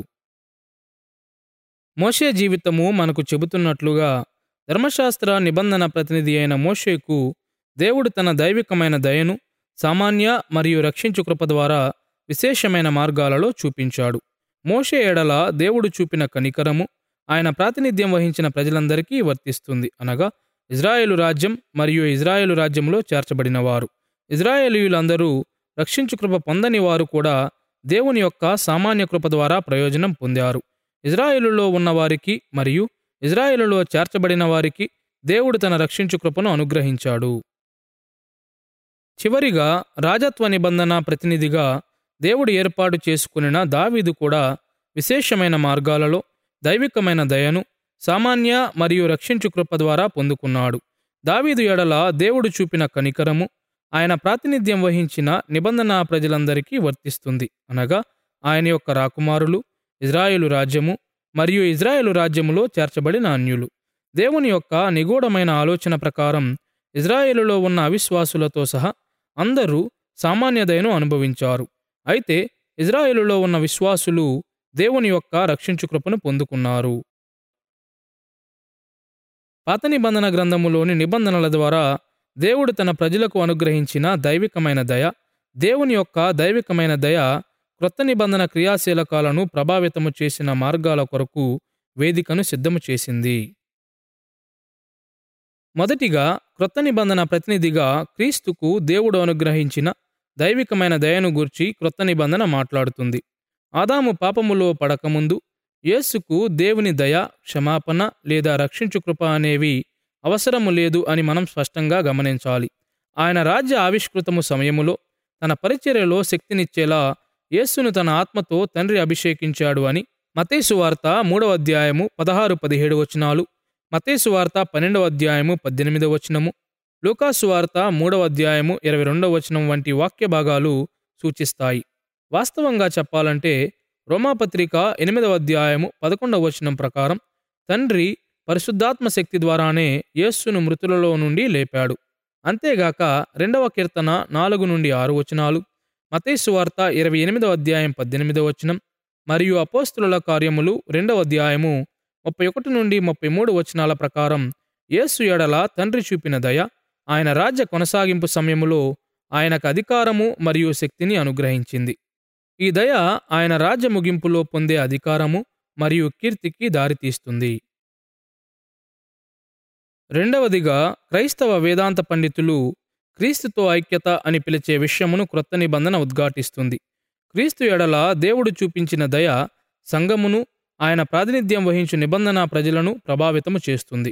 మోషే జీవితము మనకు చెబుతున్నట్లుగా ధర్మశాస్త్ర నిబంధన ప్రతినిధి అయిన మోషేకు దేవుడు తన దైవికమైన దయను సామాన్య మరియు రక్షించు కృప ద్వారా విశేషమైన మార్గాలలో చూపించాడు. మోషే ఎడల దేవుడు చూపిన కనికరము ఆయన ప్రాతినిధ్యం వహించిన ప్రజలందరికీ వర్తిస్తుంది అనగా ఇజ్రాయేలు రాజ్యం మరియు ఇజ్రాయేలు రాజ్యంలో చేర్చబడినవారు. ఇజ్రాయేలీయులందరూ రక్షించు కృప పొందని వారు కూడా దేవుని యొక్క సామాన్య కృప ద్వారా ప్రయోజనం పొందారు. ఇజ్రాయేలులో ఉన్నవారికి మరియు ఇజ్రాయేలులో చేర్చబడిన వారికి దేవుడు తన రక్షించు కృపను అనుగ్రహించాడు. చివరిగా రాజత్వ నిబంధన ప్రతినిధిగా దేవుడు ఏర్పాటు చేసుకునిన దావీదు కూడా విశేషమైన మార్గాలలో దైవికమైన దయను సామాన్య మరియు రక్షించు కృప ద్వారా పొందుకున్నాడు. దావీదు ఎడల దేవుడు చూపిన కనికరము ఆయన ప్రాతినిధ్యం వహించిన నిబంధన ప్రజలందరికీ వర్తిస్తుంది అనగా ఆయన యొక్క రాకుమారులు, ఇజ్రాయేలు రాజ్యము మరియు ఇజ్రాయేలు రాజ్యములో చేర్చబడిన అన్యులు. దేవుని యొక్క నిగూఢమైన ఆలోచన ప్రకారం ఇజ్రాయేలులో ఉన్న అవిశ్వాసులతో సహా అందరూ సామాన్య దయను అనుభవించారు. అయితే ఇజ్రాయేలులో ఉన్న విశ్వాసులు దేవుని యొక్క రక్షించు కృపను పొందుకున్నారు. పాత నిబంధన గ్రంథములోని నిబంధనల ద్వారా దేవుడు తన ప్రజలకు అనుగ్రహించిన దైవికమైన దయ, దేవుని యొక్క దైవికమైన దయ క్రొత్త నిబంధన క్రియాశీలకాలను ప్రభావితము చేసిన మార్గాల కొరకు వేదికను సిద్ధము చేసింది. మొదటిగా క్రొత్త నిబంధన ప్రతినిధిగా క్రీస్తుకు దేవుడు అనుగ్రహించిన దైవికమైన దయను గూర్చి క్రొత్త నిబంధన మాట్లాడుతుంది. ఆదాము పాపములో పడకముందు యేసుకు దేవుని దయ, క్షమాపణ లేదా రక్షించు కృప అనేవి అవసరము లేదు అని మనం స్పష్టంగా గమనించాలి. ఆయన రాజ్య ఆవిష్కృతము సమయములో తన పరిచర్యలో శక్తినిచ్చేలా యేసును తన ఆత్మతో తండ్రి అభిషేకించాడు అని మత్తయి సువార్త మూడవ అధ్యాయము పదహారు పదిహేడు వచనాలు, మత్తయి సువార్త పన్నెండవ అధ్యాయము పద్దెనిమిదవ వచనము, లూకా సువార్త మూడవ అధ్యాయము ఇరవై రెండవ వచనం వంటి వాక్య భాగాలు సూచిస్తాయి. వాస్తవంగా చెప్పాలంటే రోమాపత్రిక ఎనిమిదవ అధ్యాయము పదకొండవ వచనం ప్రకారం తండ్రి పరిశుద్ధాత్మ శక్తి ద్వారానే యేసును మృతులలో నుండి లేపాడు. అంతేగాక రెండవ కీర్తన నాలుగు నుండి ఆరు వచనాలు, మత్తయి సువార్త ఇరవై ఎనిమిదవ అధ్యాయం పద్దెనిమిదవ వచనం మరియు అపోస్తుల కార్యములు రెండవ అధ్యాయము ముప్పై ఒకటి నుండి ముప్పై మూడు వచనాల ప్రకారం యేసు ఎడల తండ్రి చూపిన దయ ఆయన రాజ్య కొనసాగింపు సమయములో ఆయనకు అధికారము మరియు శక్తిని అనుగ్రహించింది. ఈ దయ ఆయన రాజ్య ముగింపులో పొందే అధికారము మరియు కీర్తికి దారితీస్తుంది. రెండవదిగా, క్రైస్తవ వేదాంత పండితులు క్రీస్తుతో ఐక్యత అని పిలిచే విషయమును క్రొత్త నిబంధన ఉద్ఘాటిస్తుంది. క్రీస్తు ఎడల దేవుడు చూపించిన దయ సంఘమును, ఆయన ప్రాతినిధ్యం వహించు నిబంధన ప్రజలను ప్రభావితము చేస్తుంది.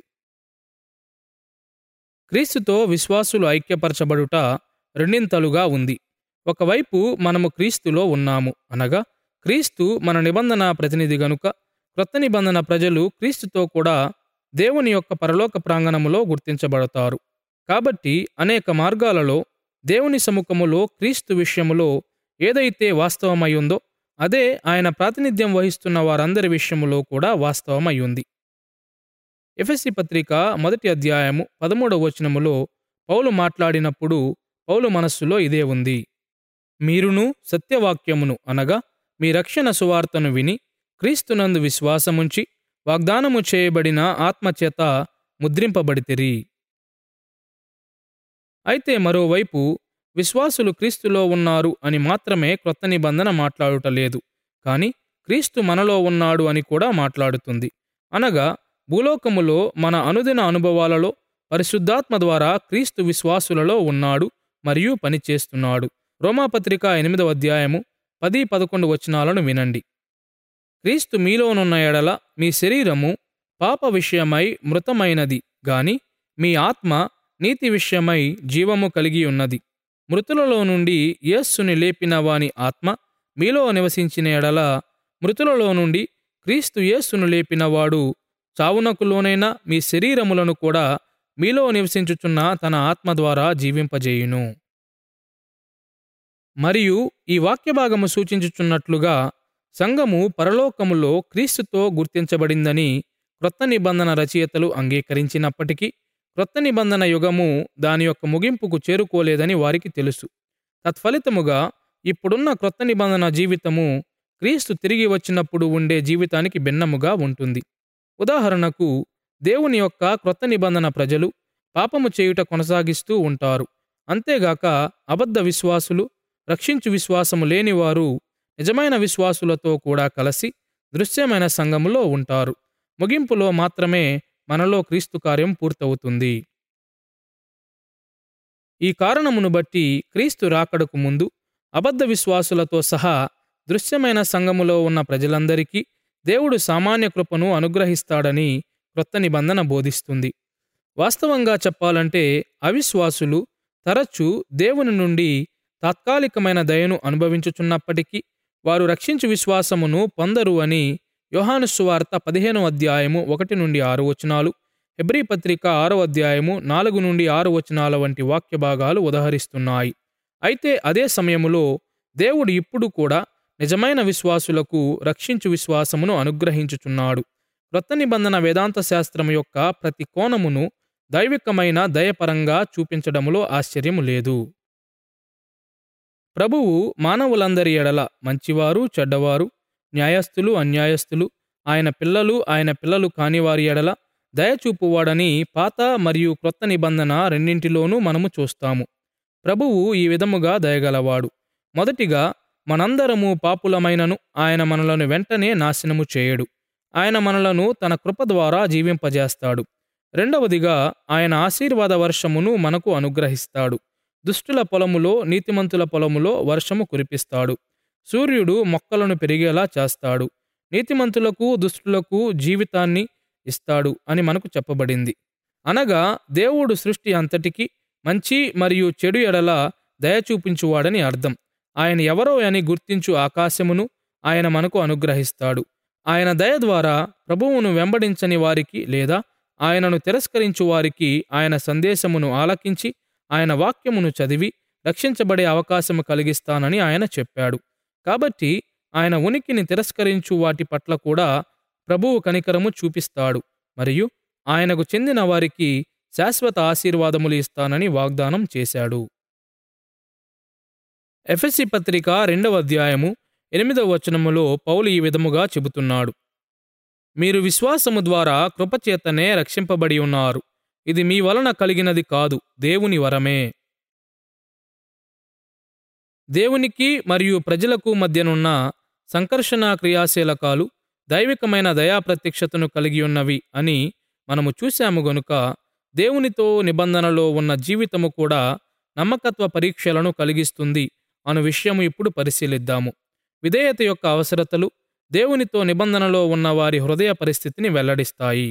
క్రీస్తుతో విశ్వాసులు ఐక్యపరచబడుట రెండింతలుగా ఉంది. ఒకవైపు మనము క్రీస్తులో ఉన్నాము, అనగా క్రీస్తు మన నిబంధన ప్రతినిధి గనుక క్రొత్త నిబంధన ప్రజలు క్రీస్తుతో కూడా దేవుని యొక్క పరలోక ప్రాంగణములో గుర్తించబడతారు. కాబట్టి అనేక మార్గాలలో దేవుని సముఖములో క్రీస్తు విషయములో ఏదైతే వాస్తవమయ్యుందో అదే ఆయన ప్రాతినిధ్యం వహిస్తున్న వారందరి విషయములో కూడా వాస్తవమయ్యుంది. ఎఫెసీ పత్రిక మొదటి అధ్యాయము పదమూడవ వచనములో పౌలు మాట్లాడినప్పుడు పౌలు మనస్సులో ఇదే ఉంది. మీరును సత్యవాక్యమును అనగా మీ రక్షణ సువార్తను విని క్రీస్తునందు విశ్వాసముంచి వాగ్దానము చేయబడిన ఆత్మచేత ముద్రింపబడితిరి. అయితే మరోవైపు విశ్వాసులు క్రీస్తులో ఉన్నారు అని మాత్రమే క్రొత్త నిబంధన మాట్లాడుటలేదు, కాని క్రీస్తు మనలో ఉన్నాడు అని కూడా మాట్లాడుతుంది. అనగా భూలోకములో మన అనుదిన అనుభవాలలో పరిశుద్ధాత్మ ద్వారా క్రీస్తు విశ్వాసులలో ఉన్నాడు మరియు పనిచేస్తున్నాడు. రోమాపత్రిక ఎనిమిదవ అధ్యాయము పది పదకొండు వచనాలను వినండి. క్రీస్తు మీలోనున్న ఎడల మీ శరీరము పాప విషయమై మృతమైనది గాని మీ ఆత్మ నీతి విషయమై జీవము కలిగి ఉన్నది. మృతులలో నుండి యేస్సుని లేపిన వాని ఆత్మ మీలో నివసించిన ఎడల మృతులలో నుండి క్రీస్తు యేస్సును లేపినవాడు చావునకు లోనైన మీ శరీరములను కూడా మీలో నివసించుచున్న తన ఆత్మ ద్వారా జీవింపజేయును. మరియు ఈ వాక్యభాగము సూచించుచున్నట్లుగా సంఘము పరలోకములో క్రీస్తుతో గుర్తించబడిందని క్రొత్త నిబంధన రచయితలు అంగీకరించినప్పటికీ క్రొత్త నిబంధన యుగము దాని యొక్క ముగింపుకు చేరుకోలేదని వారికి తెలుసు. తత్ఫలితముగా ఇప్పుడున్న క్రొత్త నిబంధన జీవితము క్రీస్తు తిరిగి వచ్చినప్పుడు ఉండే జీవితానికి భిన్నముగా ఉంటుంది. ఉదాహరణకు, దేవుని యొక్క క్రొత్త నిబంధన ప్రజలు పాపము చేయుట కొనసాగిస్తూ ఉంటారు. అంతేగాక అబద్ధ విశ్వాసులు, రక్షించు విశ్వాసము లేనివారు నిజమైన విశ్వాసులతో కూడా కలిసి దృశ్యమైన సంఘములో ఉంటారు. ముగింపులో మాత్రమే మనలో క్రీస్తు కార్యం పూర్తవుతుంది. ఈ కారణమును బట్టి క్రీస్తు రాకడకు ముందు అబద్ధ విశ్వాసులతో సహా దృశ్యమైన సంఘములో ఉన్న ప్రజలందరికీ దేవుడు సామాన్య కృపను అనుగ్రహిస్తాడని క్రొత్త నిబంధన బోధిస్తుంది. వాస్తవంగా చెప్పాలంటే అవిశ్వాసులు తరచూ దేవుని నుండి తాత్కాలికమైన దయను అనుభవించుచున్నప్పటికీ వారు రక్షించు విశ్వాసమును పొందరు అని యోహాను సువార్త పదిహేనవ అధ్యాయము ఒకటి నుండి ఆరు వచనాలు, హెబ్రీ పత్రిక ఆరో అధ్యాయము నాలుగు నుండి ఆరు వచనాల వంటి వాక్య భాగాలు ఉదహరిస్తున్నాయి. అయితే అదే సమయములో దేవుడు ఇప్పుడు కూడా నిజమైన విశ్వాసులకు రక్షించు విశ్వాసమును అనుగ్రహించుచున్నాడు. క్రొత్త నిబంధన వేదాంత శాస్త్రము యొక్క ప్రతి కోణమును దైవికమైన దయపరంగా చూపించడములో ఆశ్చర్యము లేదు. ప్రభువు మానవులందరి ఎడల మంచివారు, చెడ్డవారు, న్యాయస్థులు, అన్యాయస్థులు, ఆయన పిల్లలు, ఆయన పిల్లలు కానివారి ఎడల దయచూపువాడని పాత మరియు క్రొత్త నిబంధన రెండింటిలోనూ మనము చూస్తాము. ప్రభువు ఈ విధముగా దయగలవాడు. మొదటిగా, మనందరము పాపులమైనను ఆయన మనలను వెంటనే నాశనము చేయడు. ఆయన మనలను తన కృప ద్వారా జీవింపజేస్తాడు. రెండవదిగా, ఆయన ఆశీర్వాద వర్షమును మనకు అనుగ్రహిస్తాడు. దుష్టుల పొలములో, నీతిమంతుల పొలములో వర్షము కురిపిస్తాడు. సూర్యుడు మొక్కలను పెరిగేలా చేస్తాడు. నీతిమంతులకు దుష్టులకు జీవితాన్ని ఇస్తాడు అని మనకు చెప్పబడింది. అనగా దేవుడు సృష్టి అంతటికి మంచి మరియు చెడు ఎడల దయ చూపించువాడని అర్థం. ఆయన ఎవరో అని గుర్తించు ఆకాశమును ఆయన మనకు అనుగ్రహిస్తాడు. ఆయన దయ ద్వారా ప్రభువును వెంబడించని వారికి లేదా ఆయనను తిరస్కరించు వారికి ఆయన సందేశమును ఆలకించి ఆయన వాక్యమును చదివి రక్షించబడే అవకాశము కలిగిస్తానని ఆయన చెప్పాడు. కాబట్టి ఆయన ఉనికిని తిరస్కరించు వాటి పట్ల కూడా ప్రభువు కనికరము చూపిస్తాడు మరియు ఆయనకు చెందిన వారికి శాశ్వత ఆశీర్వాదములు ఇస్తానని వాగ్దానం చేశాడు. ఎఫెసీ పత్రిక రెండవ అధ్యాయము ఎనిమిదవ వచనములో పౌలు ఈ విధముగా చెబుతున్నాడు: మీరు విశ్వాసము ద్వారా కృపచేతనే రక్షింపబడి ఉన్నారు. ఇది మీ వలన కలిగినది కాదు, దేవుని వరమే. దేవునికి మరియు ప్రజలకు మధ్యనున్న సంకర్షణ క్రియాశీలకాలు దైవికమైన దయా ప్రత్యక్షతను కలిగి ఉన్నవి అని మనము చూశాము గనుక దేవునితో నిబంధనలో ఉన్న జీవితము కూడా నమ్మకత్వ పరీక్షలను కలిగిస్తుంది అను విషయము ఇప్పుడు పరిశీలిద్దాము. విధేయత యొక్క అవసరతలు దేవునితో నిబంధనలో ఉన్న వారి హృదయ పరిస్థితిని వెల్లడిస్తాయి.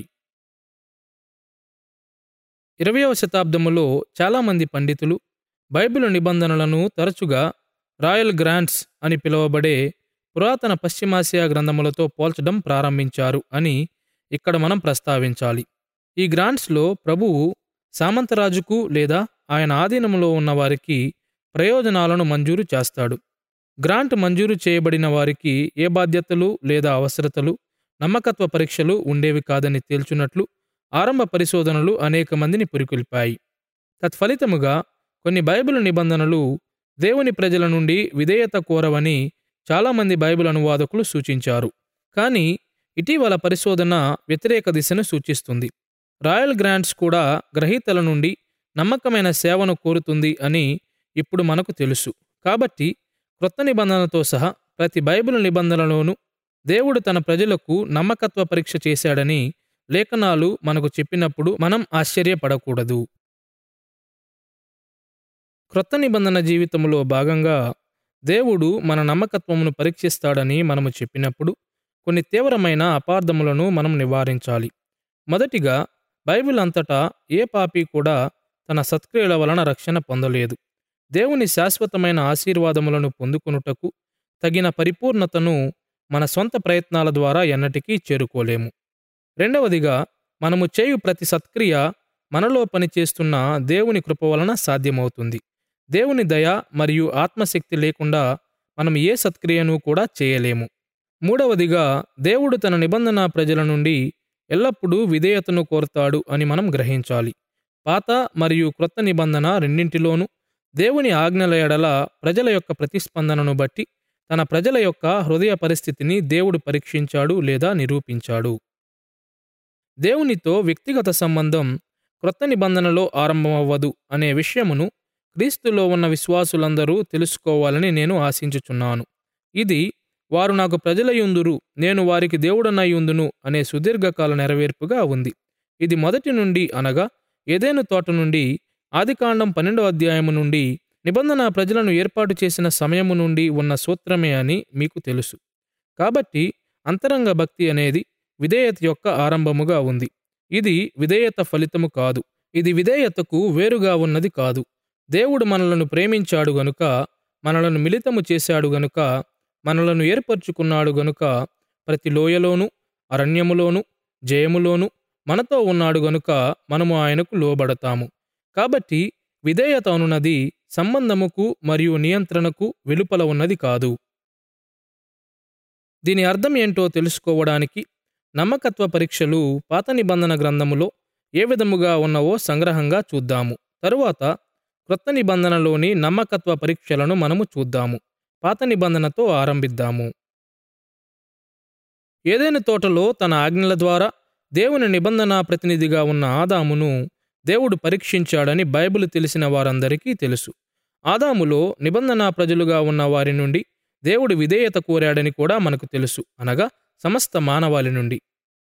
ఇరవయవ శతాబ్దములో చాలామంది పండితులు బైబిలు నిబంధనలను తరచుగా రాయల్ గ్రాంట్స్ అని పిలువబడే పురాతన పశ్చిమాసియా గ్రంథములతో పోల్చడం ప్రారంభించారు అని ఇక్కడ మనం ప్రస్తావించాలి. ఈ గ్రాంట్స్లో ప్రభువు సామంతరాజుకు లేదా ఆయన ఆధీనములో ఉన్న వారికి ప్రయోజనాలను మంజూరు చేస్తాడు. గ్రాంట్ మంజూరు చేయబడిన వారికి ఏ బాధ్యతలు లేదా అవసరతలు, నమ్మకత్వ పరీక్షలు ఉండేవి కాదని తేల్చున్నట్లు ఆరంభ పరిశోధనలు అనేక మందిని పురికొల్పాయి. తత్ఫలితముగా కొన్ని బైబిలు నిబంధనలు దేవుని ప్రజల నుండి విధేయత కోరవని చాలామంది బైబిల్ అనువాదకులు సూచించారు. కానీ ఇటీవల పరిశోధన వ్యతిరేక దిశను సూచిస్తుంది. రాయల్ గ్రాంట్స్ కూడా గ్రహీతల నుండి నమ్మకమైన సేవను కోరుతుంది అని ఇప్పుడు మనకు తెలుసు. కాబట్టి క్రొత్త నిబంధనతో సహా ప్రతి బైబిల్ నిబంధనలోనూ దేవుడు తన ప్రజలకు నమ్మకత్వ పరీక్ష చేశాడని లేఖనాలు మనకు చెప్పినప్పుడు మనం ఆశ్చర్యపడకూడదు. క్రొత్త నిబంధన జీవితంలో భాగంగా దేవుడు మన నమ్మకత్వమును పరీక్షిస్తాడని మనము చెప్పినప్పుడు కొన్ని తీవ్రమైన అపార్థములను మనం నివారించాలి. మొదటిగా, బైబిల్ అంతటా ఏ పాపి కూడా తన సత్క్రియల వలన రక్షణ పొందలేదు. దేవుని శాశ్వతమైన ఆశీర్వాదములను పొందుకొనుటకు తగిన పరిపూర్ణతను మన సొంత ప్రయత్నాల ద్వారా ఎన్నటికీ చేరుకోలేము. రెండవదిగా, మనము చేయు ప్రతి సత్క్రియ మనలో పనిచేస్తున్న దేవుని కృప వలన సాధ్యమవుతుంది. దేవుని దయ మరియు ఆత్మశక్తి లేకుండా మనం ఏ సత్క్రియను కూడా చేయలేము. మూడవదిగా, దేవుడు తన నిబంధన ప్రజల నుండి ఎల్లప్పుడూ విధేయతను కోరుతాడు అని మనం గ్రహించాలి. పాత మరియు క్రొత్త నిబంధన రెండింటిలోనూ దేవుని ఆజ్ఞల ఎడల ప్రజల యొక్క ప్రతిస్పందనను బట్టి తన ప్రజల యొక్క హృదయ పరిస్థితిని దేవుడు పరీక్షించాడు లేదా నిరూపించాడు. దేవునితో వ్యక్తిగత సంబంధం క్రొత్త నిబంధనలో ఆరంభమవ్వదు అనే విషయమును క్రీస్తులో ఉన్న విశ్వాసులందరూ తెలుసుకోవాలని నేను ఆశించుచున్నాను. ఇది వారు నాకు ప్రజలయుందురు, నేను వారికి దేవుడనయ్యుందును అనే సుదీర్ఘకాల నెరవేర్పుగా ఉంది. ఇది మొదటి నుండి అనగా ఏదెను తోట నుండి ఆదికాండం పన్నెండవ అధ్యాయము నుండి నిబంధన ప్రజలను ఏర్పాటు చేసిన సమయము నుండి ఉన్న సూత్రమే అని మీకు తెలుసు. కాబట్టి అంతరంగ భక్తి అనేది విధేయత యొక్క ఆరంభముగా ఉంది. ఇది విధేయత ఫలితము కాదు. ఇది విధేయతకు వేరుగా ఉన్నది కాదు. దేవుడు మనలను ప్రేమించాడు గనుక, మనలను మిళితము చేశాడు గనుక, మనలను ఏర్పరచుకున్నాడు గనుక, ప్రతి లోయలోనూ అరణ్యములోనూ జయములోనూ మనతో ఉన్నాడు గనుక మనము ఆయనకు లోబడతాము. కాబట్టి విధేయత అనున్నది సంబంధముకు మరియు నియంత్రణకు వెలుపల ఉన్నది కాదు. దీని అర్థం ఏంటో తెలుసుకోవడానికి నమ్మకత్వ పరీక్షలు పాత నిబంధన గ్రంథములో ఏ విధముగా ఉన్నవో సంగ్రహంగా చూద్దాము. తరువాత క్రొత్త నిబంధనలోని నమ్మకత్వ పరీక్షలను మనము చూద్దాము. పాత నిబంధనతో ఆరంభిద్దాము. ఏదెను తోటలో తన ఆజ్ఞల ద్వారా దేవుని నిబంధన ప్రతినిధిగా ఉన్న ఆదామును దేవుడు పరీక్షించాడని బైబిల్ తెలిసిన వారందరికీ తెలుసు. ఆదాములో నిబంధన ప్రజలుగా ఉన్న వారి నుండి దేవుడు విధేయత కోరాడని కూడా మనకు తెలుసు, అనగా సమస్త మానవాళి నుండి.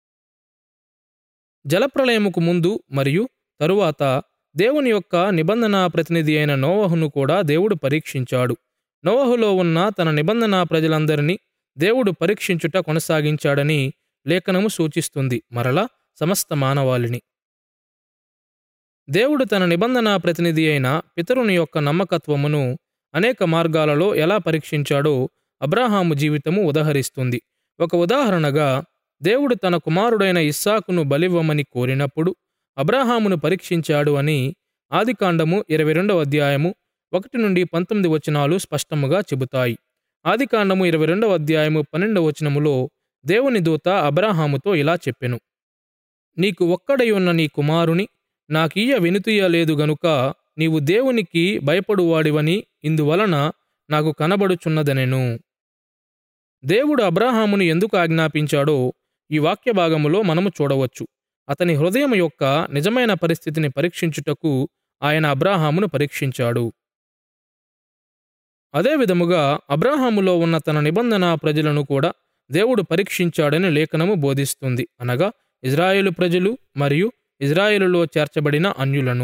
జలప్రళయముకు ముందు మరియు తరువాత దేవుని యొక్క నిబంధన ప్రతినిధి అయిన నోవహును కూడా దేవుడు పరీక్షించాడు. నోవహులో ఉన్న తన నిబంధన ప్రజలందరినీ దేవుడు పరీక్షించుట కొనసాగించాడని లేఖనము సూచిస్తుంది. మరలా సమస్త మానవాళిని దేవుడు తన నిబంధన ప్రతినిధి అయిన పితరుని యొక్క నమ్మకత్వమును అనేక మార్గాలలో ఎలా పరీక్షించాడో అబ్రాహాము జీవితము ఉదహరిస్తుంది. ఒక ఉదాహరణగా, దేవుడు తన కుమారుడైన ఇస్సాకును బలివ్వమని కోరినప్పుడు అబ్రాహామును పరీక్షించాడు అని ఆదికాండము ఇరవై రెండవ అధ్యాయము ఒకటి నుండి పంతొమ్మిది వచనాలు స్పష్టముగా చెబుతాయి. ఆదికాండము ఇరవై రెండవ అధ్యాయము పన్నెండవ వచనములో దేవుని దూత అబ్రాహాముతో ఇలా చెప్పెను: నీకు ఒక్కడయున్న నీ కుమారుని నాకీయ వెనుతీయలేదు గనుక నీవు దేవునికి భయపడువాడివని ఇందువలన నాకు కనబడుచున్నదనెను. దేవుడు అబ్రాహామును ఎందుకు ఆజ్ఞాపించాడో ఈ వాక్య భాగములో మనము చూడవచ్చు. అతని హృదయం యొక్క నిజమైన పరిస్థితిని పరీక్షించుటకు ఆయన అబ్రాహామును పరీక్షించాడు. అదేవిధముగా అబ్రాహాములో ఉన్న తన నిబంధన ప్రజలను కూడా దేవుడు పరీక్షించాడని లేఖనము బోధిస్తుంది. అనగా ఇజ్రాయేలు ప్రజలు మరియు ఇజ్రాయేలులో చేర్చబడిన అన్యులను.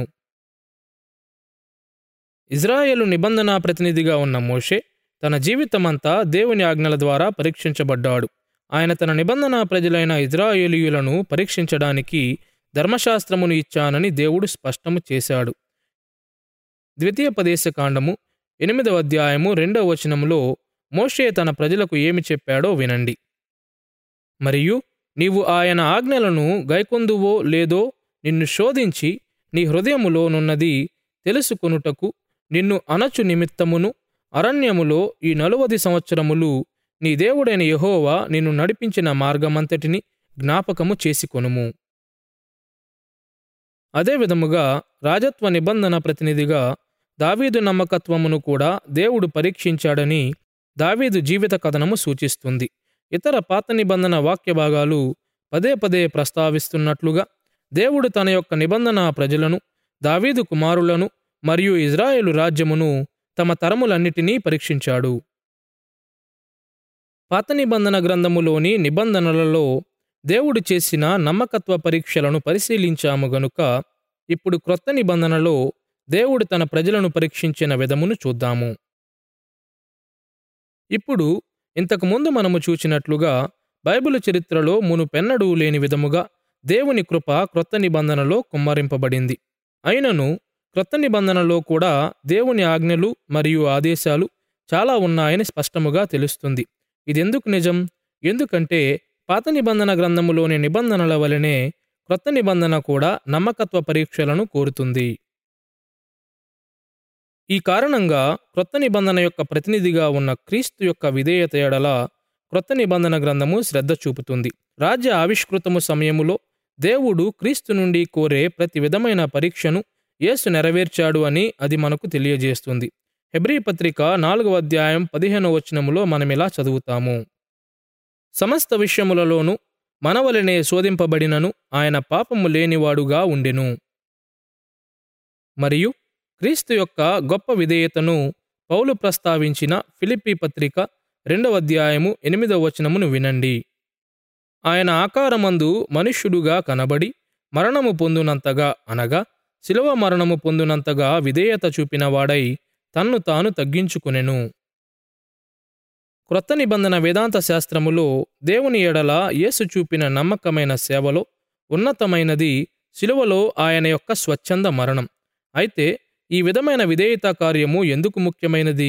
ఇజ్రాయేలు నిబంధన ప్రతినిధిగా ఉన్న మోషే తన జీవితమంతా దేవుని ఆజ్ఞల ద్వారా పరీక్షించబడ్డాడు. ఆయన తన నిబంధన ప్రజలైన ఇజ్రాయేలీయులను పరీక్షించడానికి ధర్మశాస్త్రమును ఇచ్చానని దేవుడు స్పష్టము చేశాడు. ద్వితీయోపదేశకాండము ఎనిమిదవ అధ్యాయము రెండవ వచనములో మోషే తన ప్రజలకు ఏమి చెప్పాడో వినండి. మరియు నీవు ఆయన ఆజ్ఞలను గైకొందువో లేదో నిన్ను శోధించి నీ హృదయములోనున్నది తెలుసుకొనుటకు నిన్ను అనచు నిమిత్తమును అరణ్యములో ఈ నలువది సంవత్సరములు నీ దేవుడైన యెహోవా నిన్ను నడిపించిన మార్గమంతటిని జ్ఞాపకము చేసుకొనుము. అదేవిధముగా రాజత్వ నిబంధన ప్రతినిధిగా దావీదు నమ్మకత్వమును కూడా దేవుడు పరీక్షించాడని దావీదు జీవిత కథనము సూచిస్తుంది. ఇతర పాత నిబంధన వాక్య భాగాలు పదే పదే ప్రస్తావిస్తున్నట్లుగా దేవుడు తన యొక్క నిబంధన ప్రజలను, దావీదు కుమారులను మరియు ఇజ్రాయేలు రాజ్యమును తమ తరములన్నిటినీ పరీక్షించాడు. పాత నిబంధన గ్రంథములోని నిబంధనలలో దేవుడు చేసిన నమ్మకత్వ పరీక్షలను పరిశీలించాము గనుక ఇప్పుడు క్రొత్త నిబంధనలో దేవుడు తన ప్రజలను పరీక్షించిన విధమును చూద్దాము. ఇప్పుడు ఇంతకుముందు మనము చూచినట్లుగా బైబిలు చరిత్రలో మునుపెన్నడూ లేని విధముగా దేవుని కృప క్రొత్త నిబంధనలో కుమ్మరింపబడింది. అయినను క్రొత్త నిబంధనలో కూడా దేవుని ఆజ్ఞలు మరియు ఆదేశాలు చాలా ఉన్నాయని స్పష్టముగా తెలుస్తుంది. ఇదెందుకు నిజం? ఎందుకంటే పాత నిబంధన గ్రంథములోని నిబంధనల వలనే క్రొత్త నిబంధన కూడా నమ్మకత్వ పరీక్షలను కోరుతుంది. ఈ కారణంగా క్రొత్త నిబంధన యొక్క ప్రతినిధిగా ఉన్న క్రీస్తు యొక్క విధేయత ఎడల క్రొత్త నిబంధన గ్రంథము శ్రద్ధ చూపుతుంది. రాజ్య ఆవిష్కృతము సమయములో దేవుడు క్రీస్తు నుండి కోరే ప్రతి విధమైన పరీక్షను యేసు నెరవేర్చాడు అని అది మనకు తెలియజేస్తుంది. హెబ్రీ పత్రిక నాలుగవ అధ్యాయం పదిహేనవ వచనములో మనమిలా చదువుతాము: సమస్త విషయములలోనూ మనవలనే శోధింపబడినను ఆయన పాపము లేనివాడుగా ఉండెను. మరియు క్రీస్తు యొక్క గొప్ప విధేయతను పౌలు ప్రస్తావించిన ఫిలిప్పీ పత్రిక రెండవ అధ్యాయము ఎనిమిదవ వచనమును వినండి. ఆయన ఆకారమందు మనుష్యుడుగా కనబడి మరణము పొందునంతగా, అనగా శిలువ మరణము పొందునంతగా విధేయత చూపిన వాడై తన్ను తాను తగ్గించుకునెను. క్రొత్త నిబంధన వేదాంత శాస్త్రములో దేవుని ఎడల యేసు చూపిన నమ్మకమైన సేవలో ఉన్నతమైనది శిలువలో ఆయన యొక్క స్వచ్ఛంద మరణం. అయితే ఈ విధమైన విధేయత కార్యము ఎందుకు ముఖ్యమైనది?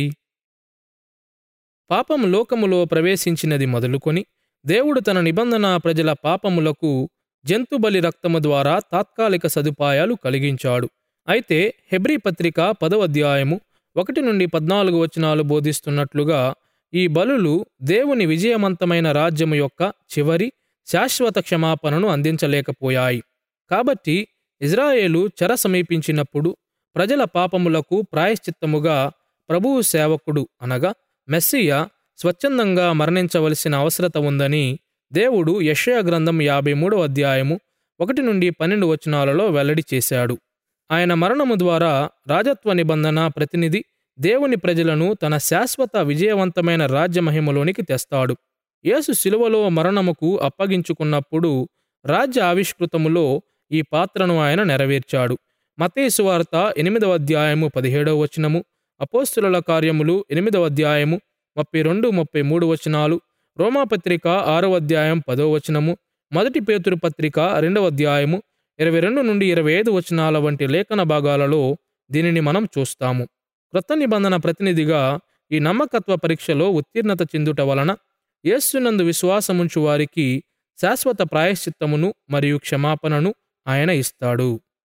పాపం లోకములో ప్రవేశించినది మొదలుకొని దేవుడు తన నిబంధన ప్రజల పాపములకు జంతుబలి రక్తము ద్వారా తాత్కాలిక సదుపాయాలు కలిగించాడు. అయితే హెబ్రీ పత్రిక పదవ అధ్యాయము ఒకటి నుండి పద్నాలుగు వచనాలు బోధిస్తున్నట్లుగా ఈ బలులు దేవుని విజయవంతమైన రాజ్యము యొక్క చివరి శాశ్వత క్షమాపణను అందించలేకపోయాయి. కాబట్టి ఇజ్రాయేలు చెర సమీపించినప్పుడు ప్రజల పాపములకు ప్రాయశ్చిత్తముగా ప్రభువు సేవకుడు అనగా మెస్సియా స్వచ్ఛందంగా మరణించవలసిన అవసరత ఉందని దేవుడు యెషయా గ్రంథం యాభై మూడవ అధ్యాయము ఒకటి నుండి పన్నెండు వచనాలలో వెల్లడి చేశాడు. ఆయన మరణము ద్వారా రాజత్వ నిబంధన ప్రతినిధి దేవుని ప్రజలను తన శాశ్వత విజయవంతమైన రాజ్యమహిమలోనికి తెస్తాడు. యేసు శిలువలో మరణముకు అప్పగించుకున్నప్పుడు రాజ్య ఆవిష్కృతములో ఈ పాత్రను ఆయన నెరవేర్చాడు. మత్తయి సువార్త ఎనిమిదవ అధ్యాయము పదిహేడవ వచనము, అపోస్తుల కార్యములు ఎనిమిదవ అధ్యాయము ముప్పై రెండు ముప్పై మూడు వచనాలు రోమాపత్రిక ఆరవ అధ్యాయం పదో వచనము, మొదటి పేతురు పత్రిక రెండవ అధ్యాయము ఇరవై రెండు నుండి ఇరవై ఐదు వచనాల వంటి లేఖన భాగాలలో దీనిని మనం చూస్తాము. క్రొత్త నిబంధన ప్రతినిధిగా ఈ నమ్మకత్వ పరీక్షలో ఉత్తీర్ణత చెందుట వలన యేసునందు విశ్వాసముంచు వారికి శాశ్వత ప్రాయశ్చిత్తమును మరియు క్షమాపణను ఆయన ఇస్తాడు.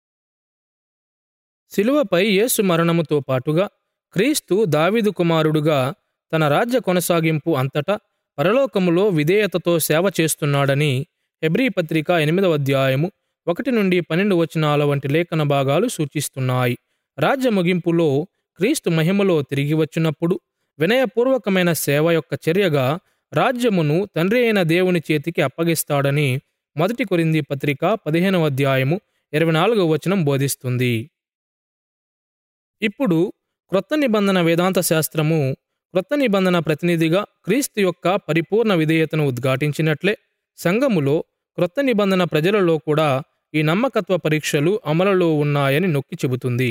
శిలువపై యేసు మరణముతో పాటుగా క్రీస్తు దావీదు కుమారుడుగా తన రాజ్య కొనసాగింపు అంతటా పరలోకములో విధేయతతో సేవ చేస్తున్నాడని హెబ్రీ పత్రిక ఎనిమిదవ అధ్యాయము ఒకటి నుండి పన్నెండు వచనాల వంటి లేఖన భాగాలు సూచిస్తున్నాయి. రాజ్య ముగింపులో క్రీస్తు మహిమలో తిరిగి వచ్చినప్పుడు వినయపూర్వకమైన సేవ యొక్క చర్యగా రాజ్యమును తండ్రి అయిన దేవుని చేతికి అప్పగిస్తాడని మొదటి కొరింథీ పత్రిక పదిహేనవ అధ్యాయము ఇరవై నాలుగవ వచనం బోధిస్తుంది. ఇప్పుడు క్రొత్త నిబంధన వేదాంత శాస్త్రము క్రొత్త నిబంధన ప్రతినిధిగా క్రీస్తు యొక్క పరిపూర్ణ విధేయతను ఉద్ఘాటించినట్లే సంఘములో క్రొత్త నిబంధన ప్రజలలో కూడా ఈ నమ్మకత్వ పరీక్షలు అమలులో ఉన్నాయని నొక్కి చెబుతుంది.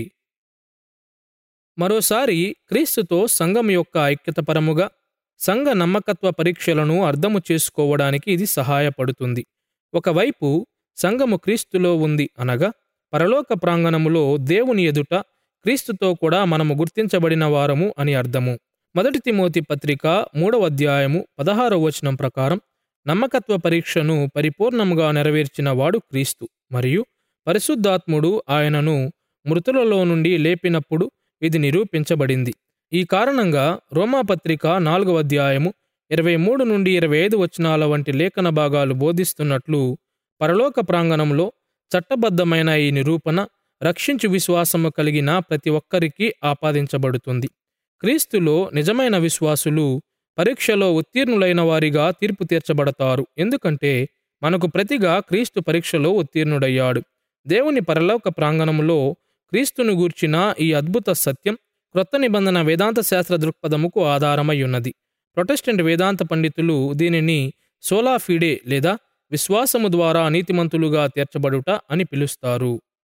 మరోసారి క్రీస్తుతో సంఘం యొక్క ఐక్యతపరముగా సంఘ నమ్మకత్వ పరీక్షలను అర్థము చేసుకోవడానికి ఇది సహాయపడుతుంది. ఒకవైపు సంఘము క్రీస్తులో ఉంది అనగా పరలోక ప్రాంగణములో దేవుని ఎదుట క్రీస్తుతో కూడా మనము గుర్తించబడిన వారము అని అర్థము. మొదటి తిమోతి పత్రిక మూడవ అధ్యాయము పదహారవ వచనం ప్రకారం నమ్మకత్వ పరీక్షను పరిపూర్ణముగా నెరవేర్చిన వాడు క్రీస్తు మరియు పరిశుద్ధాత్ముడు ఆయనను మృతులలో నుండి లేపినప్పుడు ఇది నిరూపించబడింది. ఈ కారణంగా రోమాపత్రిక నాలుగవ అధ్యాయము ఇరవై మూడు నుండి ఇరవై ఐదు వచనాల వంటి లేఖన భాగాలు బోధిస్తున్నట్లు పరలోక ప్రాంగణంలో చట్టబద్ధమైన ఈ నిరూపణ రక్షించు విశ్వాసము కలిగిన ప్రతి ఒక్కరికి ఆపాదించబడుతుంది. క్రీస్తులో నిజమైన విశ్వాసులు పరీక్షలో ఉత్తీర్ణులైన వారిగా తీర్పు తీర్చబడతారు. ఎందుకంటే మనకు ప్రతిగా క్రీస్తు పరీక్షలో ఉత్తీర్ణుడయ్యాడు. దేవుని పరలోక ప్రాంగణములో క్రీస్తును గూర్చిన ఈ అద్భుత సత్యం క్రొత్త నిబంధన వేదాంత శాస్త్ర దృక్పథముకు ఆధారమై ఉన్నది. ప్రొటెస్టెంట్ వేదాంత పండితులు దీనిని సోలా ఫిడే లేదా విశ్వాసము ద్వారా నీతిమంతులుగా తీర్చబడుట అని పిలుస్తారు.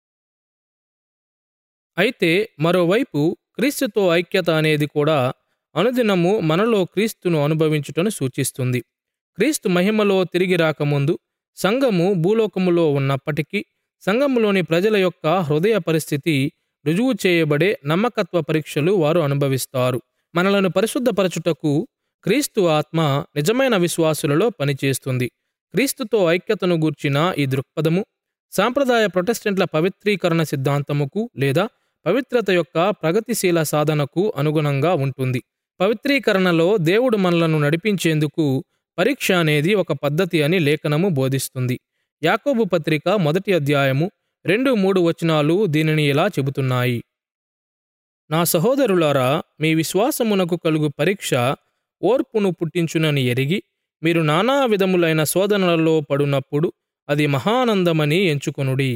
అయితే మరోవైపు క్రీస్తుతో ఐక్యత అనేది కూడా అనుదినము మనలో క్రీస్తును అనుభవించుటను సూచిస్తుంది. క్రీస్తు మహిమలో తిరిగి రాకముందు సంఘము భూలోకములో ఉన్నప్పటికీ సంఘములోని ప్రజల యొక్క హృదయ పరిస్థితి రుజువు చేయబడే నమ్మకత్వ పరీక్షలు వారు అనుభవిస్తారు. మనలను పరిశుద్ధపరచుటకు క్రీస్తు ఆత్మ నిజమైన విశ్వాసులలో పనిచేస్తుంది. క్రీస్తుతో ఐక్యతను గూర్చిన ఈ దృక్పథము సాంప్రదాయ ప్రొటెస్టెంట్ల పవిత్రీకరణ సిద్ధాంతముకు లేదా పవిత్రత యొక్క ప్రగతిశీల సాధనకు అనుగుణంగా ఉంటుంది. పవిత్రీకరణలో దేవుడు మనలను నడిపించేందుకు పరీక్ష అనేది ఒక పద్ధతి అని లేఖనము బోధిస్తుంది. యాకోబు పత్రిక మొదటి అధ్యాయము రెండు మూడు వచనాలు దీనిని ఇలా చెబుతున్నాయి. నా సహోదరులారా, మీ విశ్వాసమునకు కలుగు పరీక్ష ఓర్పును పుట్టించునని ఎరిగి మీరు నానా విధములైన శోధనలలో పడునప్పుడు అది మహానందమని ఎంచుకొనుడి.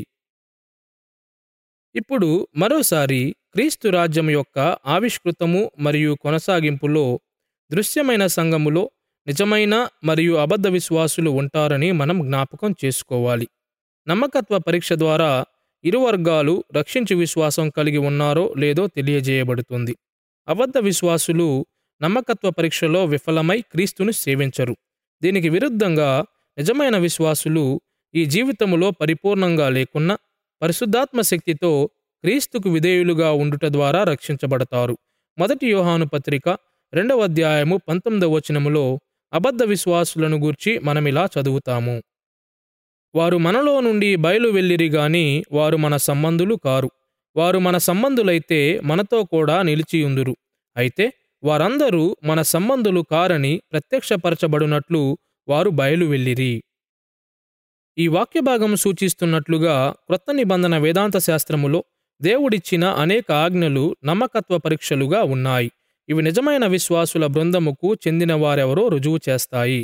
ఇప్పుడు మరోసారి క్రీస్తు రాజ్యం యొక్క ఆవిష్కృతము మరియు కొనసాగింపులో దృశ్యమైన సంఘములో నిజమైన మరియు అబద్ధ విశ్వాసులు ఉంటారని మనం జ్ఞాపకం చేసుకోవాలి. నమ్మకత్వ పరీక్ష ద్వారా ఇరు వర్గాలు రక్షించు విశ్వాసం కలిగి ఉన్నారో లేదో తెలియజేయబడుతుంది. అబద్ధ విశ్వాసులు నమ్మకత్వ పరీక్షలో విఫలమై క్రీస్తును సేవించరు. దీనికి విరుద్ధంగా నిజమైన విశ్వాసులు ఈ జీవితములో పరిపూర్ణంగా లేకున్నా పరిశుద్ధాత్మ శక్తితో క్రీస్తుకు విధేయులుగా ఉండుట ద్వారా రక్షించబడతారు. మొదటి యోహాను పత్రిక రెండవ అధ్యాయము పంతొమ్మిదవ వచనములో అబద్ధ విశ్వాసులను గూర్చి మనమిలా చదువుతాము. వారు మనలో నుండి బయలు వెళ్ళిరి గాని వారు మన సంబంధులు కారు. వారు మన సంబంధులైతే మనతో కూడా నిలిచియుందురు. అయితే వారందరూ మన సంబంధులు కారని ప్రత్యక్షపరచబడినట్లు వారు బయలు వెళ్ళిరి. ఈ వాక్యభాగం సూచిస్తున్నట్లుగా క్రొత్త నిబంధన వేదాంత శాస్త్రములో దేవుడిచ్చిన అనేక ఆజ్ఞలు నమ్మకత్వ పరీక్షలుగా ఉన్నాయి. ఇవి నిజమైన విశ్వాసుల బృందముకు చెందిన వారెవరో రుజువు చేస్తాయి.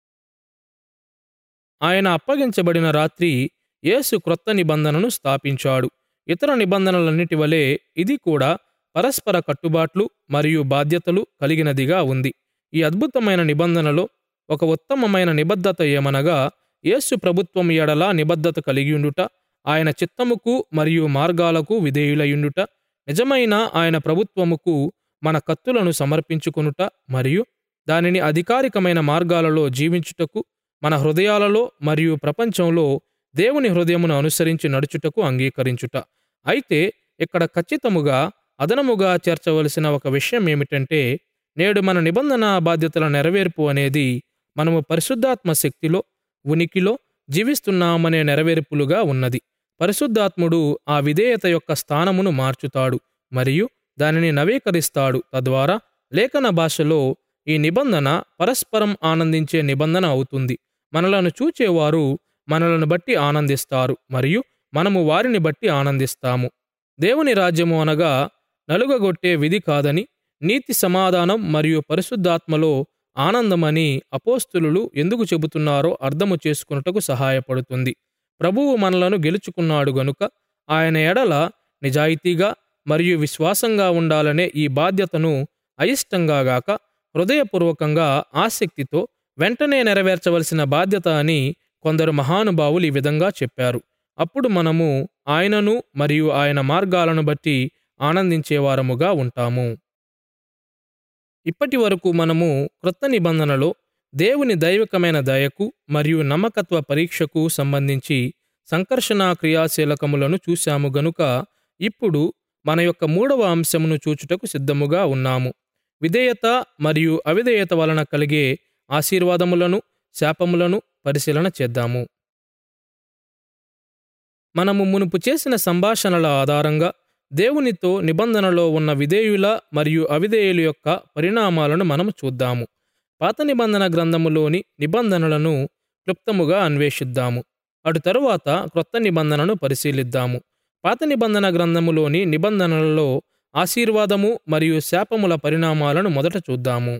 ఆయన అప్పగించబడిన రాత్రి యేసు క్రొత్త నిబంధనను స్థాపించాడు. ఇతర నిబంధనలన్నిటి వలె ఇది కూడా పరస్పర కట్టుబాట్లు మరియు బాధ్యతలు కలిగినదిగా ఉంది. ఈ అద్భుతమైన నిబంధనలో ఒక ఉత్తమమైన నిబద్ధత ఏమనగా యేసు ప్రభుత్వం ఎడల నిబద్ధత కలిగియుండుట, ఆయన చిత్తముకు మరియు మార్గాలకు విధేయులయుండుట, నిజమైన ఆయన ప్రభుత్వముకు మన కత్తులను సమర్పించుకొనుట మరియు దానిని అధికారికమైన మార్గాలలో జీవించుటకు, మన హృదయాలలో మరియు ప్రపంచంలో దేవుని హృదయమును అనుసరించి నడుచుటకు అంగీకరించుట. అయితే ఇక్కడ ఖచ్చితముగా అదనముగా చేర్చవలసిన ఒక విషయం ఏమిటంటే, నేడు మన నిబంధన బాధ్యతల నెరవేర్పు అనేది మనము పరిశుద్ధాత్మ శక్తిలో, ఉనికిలో జీవిస్తున్నామనే నెరవేర్పులుగా ఉన్నది. పరిశుద్ధాత్ముడు ఆ విధేయత యొక్క స్థానమును మార్చుతాడు మరియు దానిని నవీకరిస్తాడు. తద్వారా లేఖన భాషలో ఈ నిబంధన పరస్పరం ఆనందించే నిబంధన అవుతుంది. మనలను చూచేవారు మనలను బట్టి ఆనందిస్తారు మరియు మనము వారిని బట్టి ఆనందిస్తాము. దేవుని రాజ్యము అనగా నలుగగొట్టే విధి కాదని, నీతి, సమాధానం మరియు పరిశుద్ధాత్మలో ఆనందమని అపోస్తులులు ఎందుకు చెబుతున్నారో అర్థము చేసుకున్నటకు సహాయపడుతుంది. ప్రభువు మనలను గెలుచుకున్నాడు గనుక ఆయన ఎడల నిజాయితీగా మరియు విశ్వాసంగా ఉండాలనే ఈ బాధ్యతను అయిష్టంగా గాక హృదయపూర్వకంగా ఆసక్తితో వెంటనే నెరవేర్చవలసిన బాధ్యత అని కొందరు మహానుభావులు ఈ విధంగా చెప్పారు. అప్పుడు మనము ఆయనను మరియు ఆయన మార్గాలను బట్టి ఆనందించేవారముగా ఉంటాము. ఇప్పటి వరకు మనము క్రొత్త నిబంధనలో దేవుని దైవికమైన దయకు మరియు నమ్మకత్వ పరీక్షకు సంబంధించి సంకర్షణ క్రియాశీలకములను చూశాము గనుక ఇప్పుడు మన యొక్క మూడవ అంశమును చూచుటకు సిద్ధముగా ఉన్నాము. విధేయత మరియు అవిధేయత వలన కలిగే ఆశీర్వాదములను, శాపములను పరిశీలన చేద్దాము. మనము మునుపు చేసిన సంభాషణల ఆధారంగా దేవునితో నిబంధనలో ఉన్న విధేయుల మరియు అవిధేయుల యొక్క పరిణామాలను మనము చూద్దాము. పాత నిబంధన గ్రంథములోని నిబంధనలను క్లుప్తముగా అన్వేషిద్దాము. అటు తరువాత క్రొత్త నిబంధనను పరిశీలిద్దాము. పాత నిబంధన గ్రంథములోని నిబంధనలలో ఆశీర్వాదము మరియు శాపముల పరిణామాలను మొదట చూద్దాము.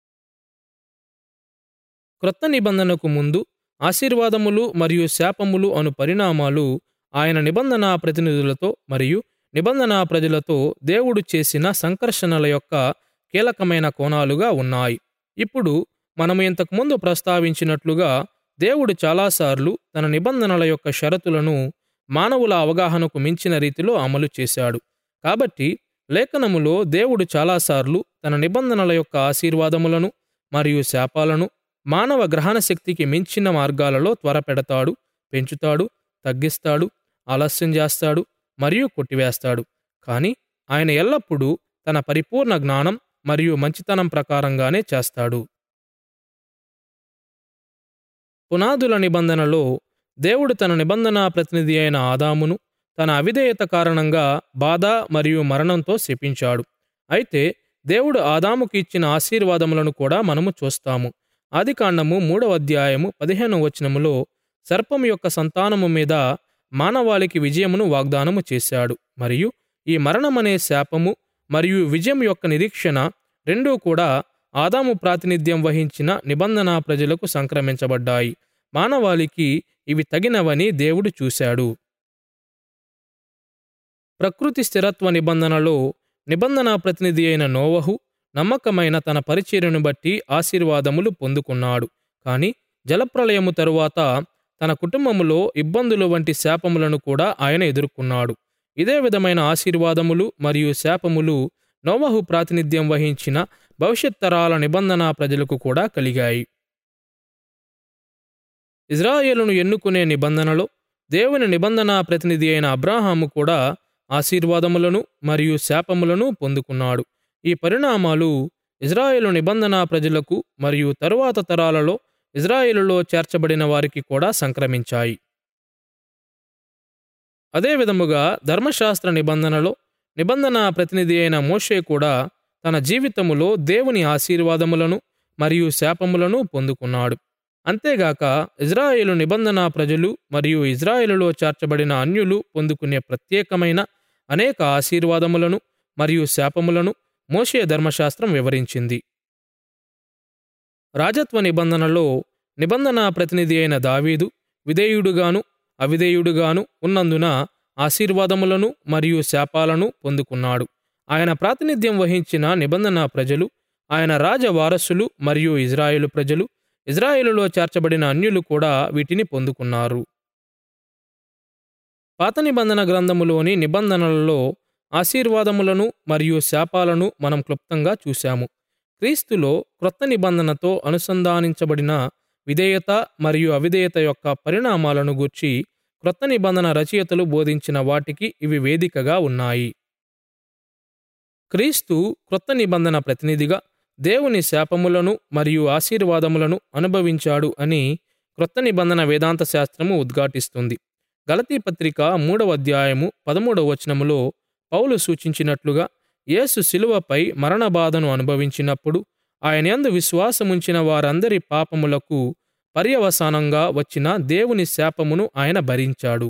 క్రొత్త నిబంధనకు ముందు ఆశీర్వాదములు మరియు శాపములు అను పరిణామాలు ఆయన నిబంధనా ప్రతినిధులతో మరియు నిబంధనా ప్రజలతో దేవుడు చేసిన సంకర్షణల యొక్క కీలకమైన కోణాలుగా ఉన్నాయి. ఇప్పుడు మనము ఇంతకుముందు ప్రస్తావించినట్లుగా దేవుడు చాలాసార్లు తన నిబంధనల యొక్క షరతులను మానవుల అవగాహనకు మించిన రీతిలో అమలు చేశాడు. కాబట్టి లేఖనములో దేవుడు చాలాసార్లు తన నిబంధనల యొక్క ఆశీర్వాదములను మరియు శాపాలను మానవ గ్రహణ శక్తికి మించిన మార్గాలలో త్వరపెడతాడు, పెంచుతాడు, తగ్గిస్తాడు, ఆలస్యం చేస్తాడు మరియు కొట్టివేస్తాడు. కానీ ఆయన ఎల్లప్పుడూ తన పరిపూర్ణ జ్ఞానం మరియు మంచితనం ప్రకారంగానే చేస్తాడు. పునాదుల నిబంధనలో దేవుడు తన నిబంధనా ప్రతినిధి అయిన ఆదామును తన అవిధేయత కారణంగా బాధ మరియు మరణంతో శపించాడు. అయితే దేవుడు ఆదాముకి ఇచ్చిన ఆశీర్వాదములను కూడా మనము చూస్తాము. ఆదికాండము మూడవ అధ్యాయము పదిహేనవ వచనములో సర్పము యొక్క సంతానము మీద మానవాళికి విజయమును వాగ్దానము చేశాడు మరియు ఈ మరణమనే శాపము మరియు విజయం యొక్క నిరీక్షణ రెండూ కూడా ఆదాము ప్రాతినిధ్యం వహించిన నిబంధనా ప్రజలకు సంక్రమించబడ్డాయి. మానవాళికి ఇవి తగినవని దేవుడు చూశాడు. ప్రకృతి స్థిరత్వ నిబంధనలో నిబంధనా ప్రతినిధి అయిన నోవహు నమ్మకమైన తన పరిచర్యను బట్టి ఆశీర్వాదములు పొందుకున్నాడు. కాని జలప్రళయము తరువాత తన కుటుంబములో ఇబ్బందులు వంటి శాపములను కూడా ఆయన ఎదుర్కొన్నాడు. ఇదే విధమైన ఆశీర్వాదములు మరియు శాపములు నోవహు ప్రాతినిధ్యం వహించిన భవిష్యత్ తరాల నిబంధనా ప్రజలకు కూడా కలిగాయి. ఇజ్రాయేలును ఎన్నుకునే నిబంధనలో దేవుని నిబంధనా ప్రతినిధి అయిన అబ్రాహాము కూడా ఆశీర్వాదములను మరియు శాపములను పొందుకున్నాడు. ఈ పరిణామాలు ఇజ్రాయేలు నిబంధనా ప్రజలకు మరియు తరువాత తరాలలో ఇజ్రాయేలులో చేర్చబడిన వారికి కూడా సంక్రమించాయి. అదేవిధముగా ధర్మశాస్త్ర నిబంధనలో నిబంధనా ప్రతినిధి అయిన మోషే కూడా తన జీవితములో దేవుని ఆశీర్వాదములను మరియు శాపములను పొందుకున్నాడు. అంతేగాక ఇజ్రాయేలు నిబంధనా ప్రజలు మరియు ఇజ్రాయేలులో చేర్చబడిన అన్యులు పొందుకునే ప్రత్యేకమైన అనేక ఆశీర్వాదములను మరియు శాపములను మోషే ధర్మశాస్త్రం వివరించింది. రాజత్వ నిబంధనలో నిబంధనా ప్రతినిధి అయిన దావీదు విధేయుడుగాను అవిధేయుడుగాను ఉన్నందున ఆశీర్వాదములను మరియు శాపాలను పొందుకున్నాడు. ఆయన ప్రాతినిధ్యం వహించిన నిబంధనా ప్రజలు, ఆయన రాజ వారసులు మరియు ఇజ్రాయేలు ప్రజలు, ఇజ్రాయేలులో చేర్చబడిన అన్యులు కూడా వీటిని పొందుకున్నారు. పాత నిబంధన గ్రంథములోని నిబంధనలలో ఆశీర్వాదములను మరియు శాపాలను మనం క్లుప్తంగా చూశాము. క్రీస్తులో క్రొత్త నిబంధనతో అనుసంధానించబడిన విధేయత మరియు అవిధేయత యొక్క పరిణామాలను గూర్చి క్రొత్త నిబంధన రచయితలు బోధించిన వాటికి ఇవి వేదికగా ఉన్నాయి. క్రీస్తు క్రొత్త నిబంధన ప్రతినిధిగా దేవుని శాపములను మరియు ఆశీర్వాదములను అనుభవించాడు అని క్రొత్త నిబంధన వేదాంత శాస్త్రము ఉద్ఘాటిస్తుంది. గలతీ పత్రిక మూడవ అధ్యాయము పదమూడవ వచనములో పౌలు సూచించినట్లుగా యేసు శిలువపై మరణబాధను అనుభవించినప్పుడు ఆయనయందు విశ్వాసముంచిన వారందరి పాపములకు పర్యవసానంగా వచ్చిన దేవుని శాపమును ఆయన భరించాడు.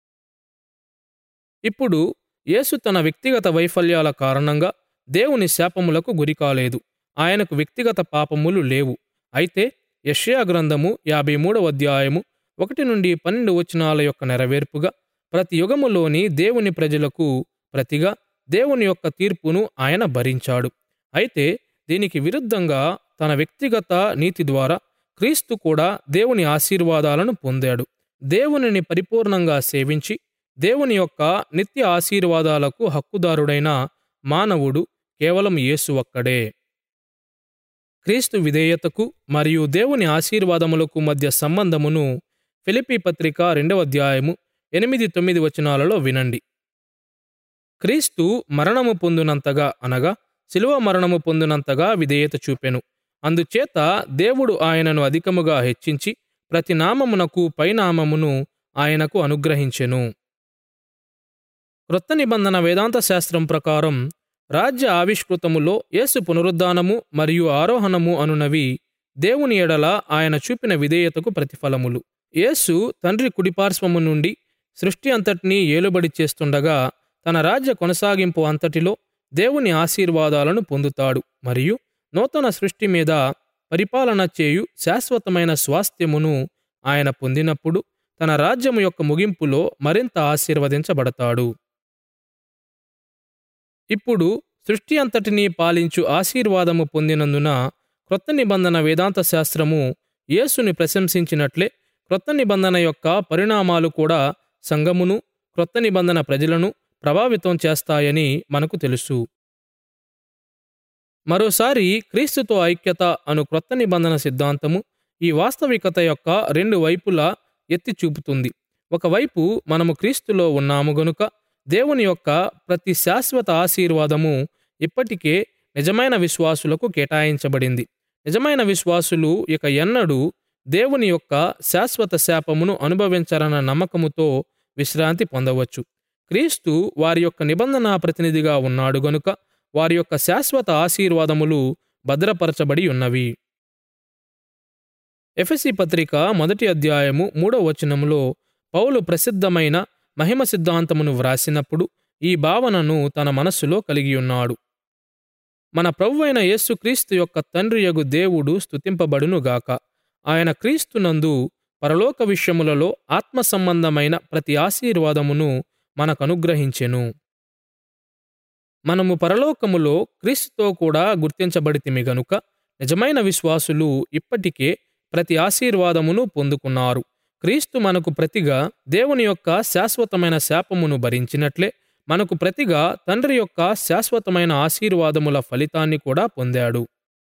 ఇప్పుడు యేసు తన వ్యక్తిగత వైఫల్యాల కారణంగా దేవుని శాపములకు గురికాలేదు. ఆయనకు వ్యక్తిగత పాపములు లేవు. అయితే యెషయా గ్రంథము యాభై మూడవ అధ్యాయము ఒకటి నుండి పన్నెండు వచనాల యొక్క నెరవేర్పుగా ప్రతి యుగములోని దేవుని ప్రజలకు ప్రతిగా దేవుని యొక్క తీర్పును ఆయన భరించాడు. అయితే దీనికి విరుద్ధంగా తన వ్యక్తిగత నీతి ద్వారా క్రీస్తు కూడా దేవుని ఆశీర్వాదాలను పొందాడు. దేవునిని పరిపూర్ణంగా సేవించి దేవుని యొక్క నిత్య ఆశీర్వాదాలకు హక్కుదారుడైన మానవుడు కేవలం యేసు ఒక్కడే. క్రీస్తు విధేయతకు మరియు దేవుని ఆశీర్వాదములకు మధ్య సంబంధమును ఫిలిప్పీ పత్రిక రెండవ అధ్యాయము ఎనిమిది తొమ్మిది వచనాలలో వినండి. క్రీస్తు మరణము పొందినంతగా అనగా శిలువ మరణము పొందినంతగా విధేయత చూపెను. అందుచేత దేవుడు ఆయనను అధికముగా హెచ్చించి ప్రతి నామమునకు పైనామమును ఆయనకు అనుగ్రహించెను. క్రొత్త నిబంధన వేదాంత శాస్త్రం ప్రకారం రాజ్య ఆవిష్కృతములో యేసు పునరుద్ధానము మరియు ఆరోహణము అనునవి దేవుని ఎడల ఆయన చూపిన విధేయతకు ప్రతిఫలములు. యేసు తండ్రి కుడిపార్శ్వము నుండి సృష్టి అంతటినీ ఏలుబడి చేస్తుండగా తన రాజ్య కొనసాగింపు అంతటిలో దేవుని ఆశీర్వాదాలను పొందుతాడు మరియు నూతన సృష్టి మీద పరిపాలన చేయు శాశ్వతమైన స్వాస్థ్యమును ఆయన పొందినప్పుడు తన రాజ్యము యొక్క ముగింపులో మరింత ఆశీర్వదించబడతాడు. ఇప్పుడు సృష్టి అంతటినీ పాలించు ఆశీర్వాదము పొందినందున క్రొత్త నిబంధన వేదాంత శాస్త్రము యేసుని ప్రశంసించినట్లే క్రొత్త నిబంధన యొక్క పరిణామాలు కూడా సంఘమును క్రొత్త నిబంధన ప్రజలను ప్రభావితం చేస్తాయని మనకు తెలుసు. మరోసారి క్రీస్తుతో ఐక్యత అను క్రొత్త నిబంధన సిద్ధాంతము ఈ వాస్తవికత యొక్క రెండు వైపులా ఎత్తి చూపుతుంది. ఒకవైపు మనము క్రీస్తులో ఉన్నాము గనుక దేవుని యొక్క ప్రతి శాశ్వత ఆశీర్వాదము ఇప్పటికే నిజమైన విశ్వాసులకు కేటాయించబడింది. నిజమైన విశ్వాసులు ఇక ఎన్నడూ దేవుని యొక్క శాశ్వత శాపమును అనుభవించరన్న నమ్మకముతో విశ్రాంతి పొందవచ్చు. క్రీస్తు వారి యొక్క నిబంధన ప్రతినిధిగా ఉన్నాడు గనుక వారి యొక్క శాశ్వత ఆశీర్వాదములు భద్రపరచబడి ఉన్నవి. ఎఫెసీ పత్రిక మొదటి అధ్యాయము మూడవ వచనములో పౌలు ప్రసిద్ధమైన మహిమ సిద్ధాంతమును వ్రాసినప్పుడు ఈ భావనను తన మనస్సులో కలిగియున్నాడు. మన ప్రభువైన యేసుక్రీస్తు యొక్క తండ్రియగు దేవుడు స్తుతింపబడునుగాక. ఆయన క్రీస్తునందు పరలోక విషయములలో ఆత్మ సంబంధమైన ప్రతి ఆశీర్వాదమును మనకనుగ్రహించెను. మనము పరలోకములో క్రీస్తుతో కూడా గుర్తించబడితిమి గనుక నిజమైన విశ్వాసులు ఇప్పటికే ప్రతి ఆశీర్వాదమును పొందుకున్నారు. క్రీస్తు మనకు ప్రతిగా దేవుని యొక్క శాశ్వతమైన శాపమును భరించినట్లే మనకు ప్రతిగా తండ్రి యొక్క శాశ్వతమైన ఆశీర్వాదముల ఫలితాన్ని కూడా పొందాడు.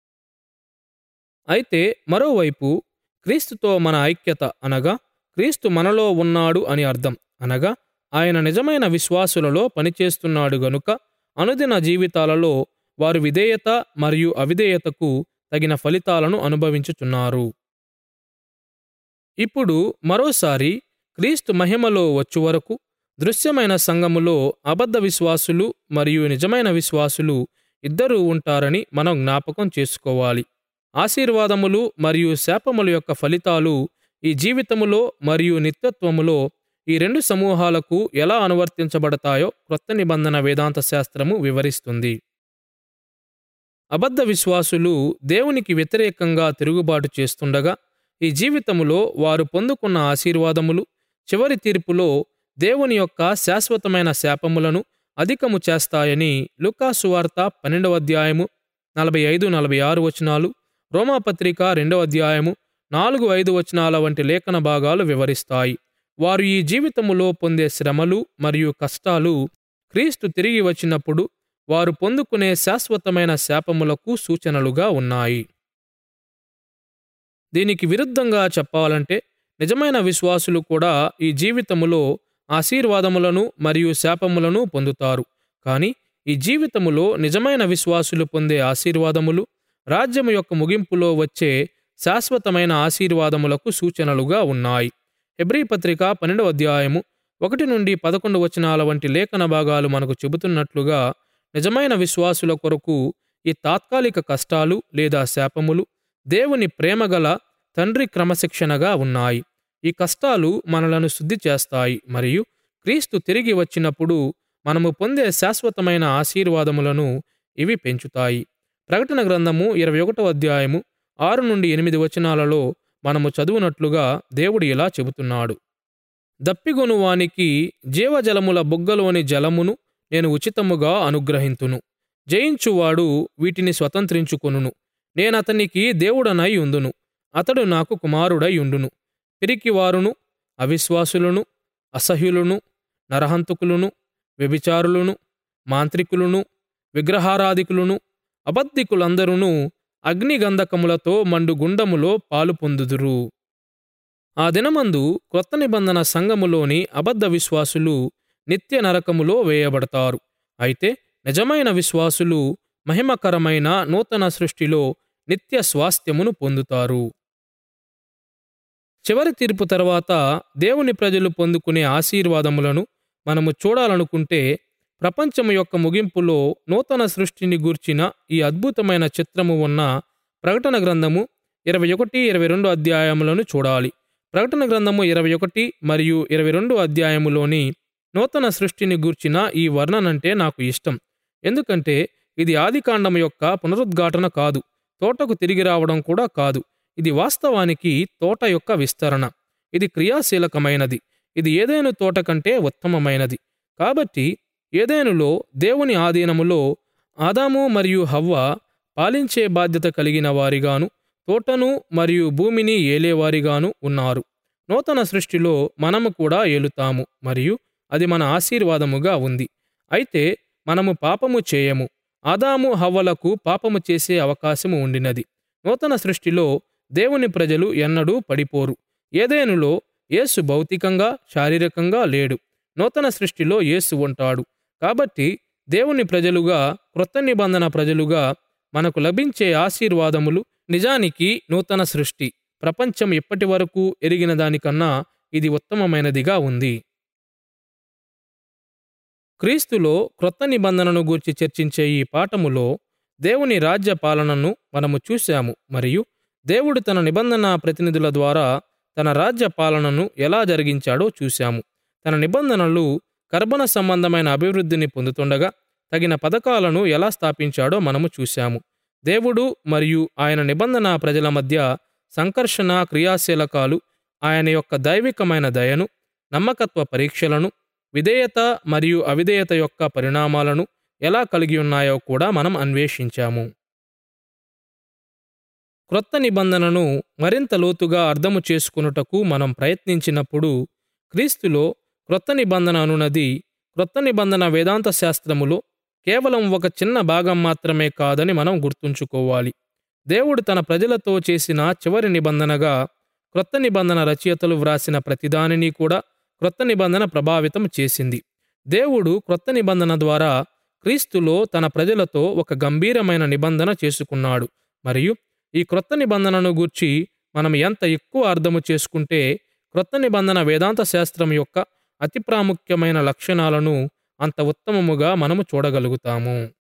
అయితే మరోవైపు క్రీస్తుతో మన ఐక్యత అనగా క్రీస్తు మనలో ఉన్నాడు అని అర్థం. అనగా ఆయన నిజమైన విశ్వాసులలో పనిచేస్తున్నాడు గనుక అనుదిన జీవితాలలో వారు విధేయత మరియు అవిధేయతకు తగిన ఫలితాలను అనుభవించుచున్నారు. ఇప్పుడు మరోసారి క్రీస్తు మహిమలో వచ్చు వరకు దృశ్యమైన సంఘములో అబద్ధ విశ్వాసులు మరియు నిజమైన విశ్వాసులు ఇద్దరూ ఉంటారని మనం జ్ఞాపకం చేసుకోవాలి. ఆశీర్వాదములు మరియు శాపముల యొక్క ఫలితాలు ఈ జీవితములో మరియు నిత్యత్వములో ఈ రెండు సమూహాలకు ఎలా అనువర్తించబడతాయో క్రొత్త నిబంధన వేదాంత శాస్త్రము వివరిస్తుంది. అబద్ధ విశ్వాసులు దేవునికి వ్యతిరేకంగా తిరుగుబాటు చేస్తుండగా ఈ జీవితములో వారు పొందుకున్న ఆశీర్వాదములు చివరి తీర్పులో దేవుని యొక్క శాశ్వతమైన శాపములను అధికము చేస్తాయని లూకా సువార్త పన్నెండవ అధ్యాయము నలభై ఐదు నలభై ఆరు వచనాలు, రోమాపత్రిక రెండవ అధ్యాయము నాలుగు ఐదు వచనాల వంటి లేఖన భాగాలు వివరిస్తాయి. వారు ఈ జీవితములో పొందే శ్రమలు మరియు కష్టాలు క్రీస్తు తిరిగి వచ్చినప్పుడు వారు పొందుకునే శాశ్వతమైన శాపములకు సూచనలుగా ఉన్నాయి. దీనికి విరుద్ధంగా చెప్పాలంటే నిజమైన విశ్వాసులు కూడా ఈ జీవితములో ఆశీర్వాదములను మరియు శాపములను పొందుతారు. కానీ ఈ జీవితములో నిజమైన విశ్వాసులు పొందే ఆశీర్వాదములు రాజ్యము యొక్క ముగింపులో వచ్చే శాశ్వతమైన ఆశీర్వాదములకు సూచనలుగా ఉన్నాయి. హెబ్రీ పత్రిక పన్నెండవ అధ్యాయము ఒకటి నుండి పదకొండు వచనాల వంటి లేఖన భాగాలు మనకు చెబుతున్నట్లుగా నిజమైన విశ్వాసుల కొరకు ఈ తాత్కాలిక కష్టాలు లేదా శాపములు దేవుని ప్రేమగల తండ్రి క్రమశిక్షణగా ఉన్నాయి. ఈ కష్టాలు మనలను శుద్ధి చేస్తాయి మరియు క్రీస్తు తిరిగి వచ్చినప్పుడు మనము పొందే శాశ్వతమైన ఆశీర్వాదములను ఇవి పెంచుతాయి. ప్రకటన గ్రంథము ఇరవై ఒకటవ అధ్యాయము ఆరు నుండి ఎనిమిది వచనాలలో మనము చదువునట్లుగా దేవుడు ఇలా చెబుతున్నాడు. దప్పిగొను వానికి జీవజలముల బుగ్గలోని జలమును నేను ఉచితముగా అనుగ్రహింతును. జయించువాడు వీటిని స్వతంత్రించుకొనును. నేనతనికి దేవుడనై ఉందును, అతడు నాకు కుమారుడై ఉండును. పిరికివారును, అవిశ్వాసులను, అసహ్యులను, నరహంతకులను, వ్యభిచారులను, మాంత్రికులను, విగ్రహారాధికులను, అబద్ధికులందరూ అగ్నిగంధకములతో మండు గుండములో పాలు పొందుదురు. ఆ దినమందు క్రొత్త నిబంధన సంఘములోని అబద్ధ విశ్వాసులు నిత్య నరకములో వేయబడతారు. అయితే నిజమైన విశ్వాసులు మహిమకరమైన నూతన సృష్టిలో నిత్య స్వాస్థ్యమును పొందుతారు. చివరి తీర్పు తర్వాత దేవుని ప్రజలు పొందుకునే ఆశీర్వాదములను మనము చూడాలనుకుంటే ప్రపంచము యొక్క ముగింపులో నూతన సృష్టిని గూర్చిన ఈ అద్భుతమైన చిత్రము ఉన్న ప్రకటన గ్రంథము ఇరవై ఒకటి ఇరవై రెండు అధ్యాయములను చూడాలి. ప్రకటన గ్రంథము ఇరవై ఒకటి మరియు ఇరవై రెండు అధ్యాయములోని నూతన సృష్టిని గూర్చిన ఈ వర్ణనంటే నాకు ఇష్టం. ఎందుకంటే ఇది ఆదికాండము యొక్క పునరుద్ఘాటన కాదు, తోటకు తిరిగి రావడం కూడా కాదు. ఇది వాస్తవానికి తోట యొక్క విస్తరణ. ఇది క్రియాశీలకమైనది. ఇది ఏదైను తోట కంటే ఉత్తమమైనది. కాబట్టి ఏదైనులో దేవుని ఆధీనములో ఆదాము మరియు హవ్వ పాలించే బాధ్యత కలిగిన వారిగాను తోటను మరియు భూమిని ఏలేవారిగాను ఉన్నారు. నూతన సృష్టిలో మనము కూడా ఏలుతాము మరియు అది మన ఆశీర్వాదముగా ఉంది. అయితే మనము పాపము చేయము. ఆదాము హవ్వలకు పాపము చేసే అవకాశము ఉండినది. నూతన సృష్టిలో దేవుని ప్రజలు ఎన్నడూ పడిపోరు. ఏదేనులో యేసు భౌతికంగా శారీరకంగా లేడు. నూతన సృష్టిలో యేసు ఉంటాడు. కాబట్టి దేవుని ప్రజలుగా క్రొత్త నిబంధన ప్రజలుగా మనకు లభించే ఆశీర్వాదములు నిజానికి నూతన సృష్టి ప్రపంచం ఇప్పటి వరకు ఎరిగిన దానికన్నా ఇది ఉత్తమమైనదిగా ఉంది. క్రీస్తులో క్రొత్త నిబంధనను గూర్చి చర్చించే ఈ పాఠములో దేవుని రాజ్య పాలనను మనము చూశాము మరియు దేవుడు తన నిబంధన ప్రతినిధుల ద్వారా తన రాజ్య పాలనను ఎలా జరిగించాడో చూశాము. తన నిబంధనలు కర్బన సంబంధమైన అభివృద్ధిని పొందుతుండగా తగిన పథకాలను ఎలా స్థాపించాడో మనము చూశాము. దేవుడు మరియు ఆయన నిబంధన ప్రజల మధ్య సంకర్షణ క్రియాశీలకాలు ఆయన యొక్క దైవికమైన దయను, నమ్మకత్వ పరీక్షలను, విధేయత మరియు అవిధేయత యొక్క పరిణామాలను ఎలా కలిగి ఉన్నాయో కూడా మనం అన్వేషించాము. క్రొత్త నిబంధనను మరింత లోతుగా అర్థము చేసుకొనుటకు మనం ప్రయత్నించినప్పుడు క్రీస్తులో క్రొత్త నిబంధన అనునది క్రొత్త నిబంధన వేదాంత శాస్త్రములో కేవలం ఒక చిన్న భాగం మాత్రమే కాదని మనం గుర్తుంచుకోవాలి. దేవుడు తన ప్రజలతో చేసిన చివరి నిబంధనగా క్రొత్త నిబంధన రచయితలు వ్రాసిన ప్రతిదానిని కూడా క్రొత్త నిబంధన ప్రభావితం చేసింది. దేవుడు క్రొత్త నిబంధన ద్వారా క్రీస్తులో తన ప్రజలతో ఒక గంభీరమైన నిబంధన చేసుకున్నాడు మరియు ఈ క్రొత్త నిబంధనను గూర్చి మనం ఎంత ఎక్కువ అర్థము చేసుకుంటే క్రొత్త నిబంధన వేదాంత శాస్త్రం యొక్క అతి ప్రాముఖ్యమైన లక్షణాలను అంత ఉత్తమముగా మనము చూడగలుగుతాము.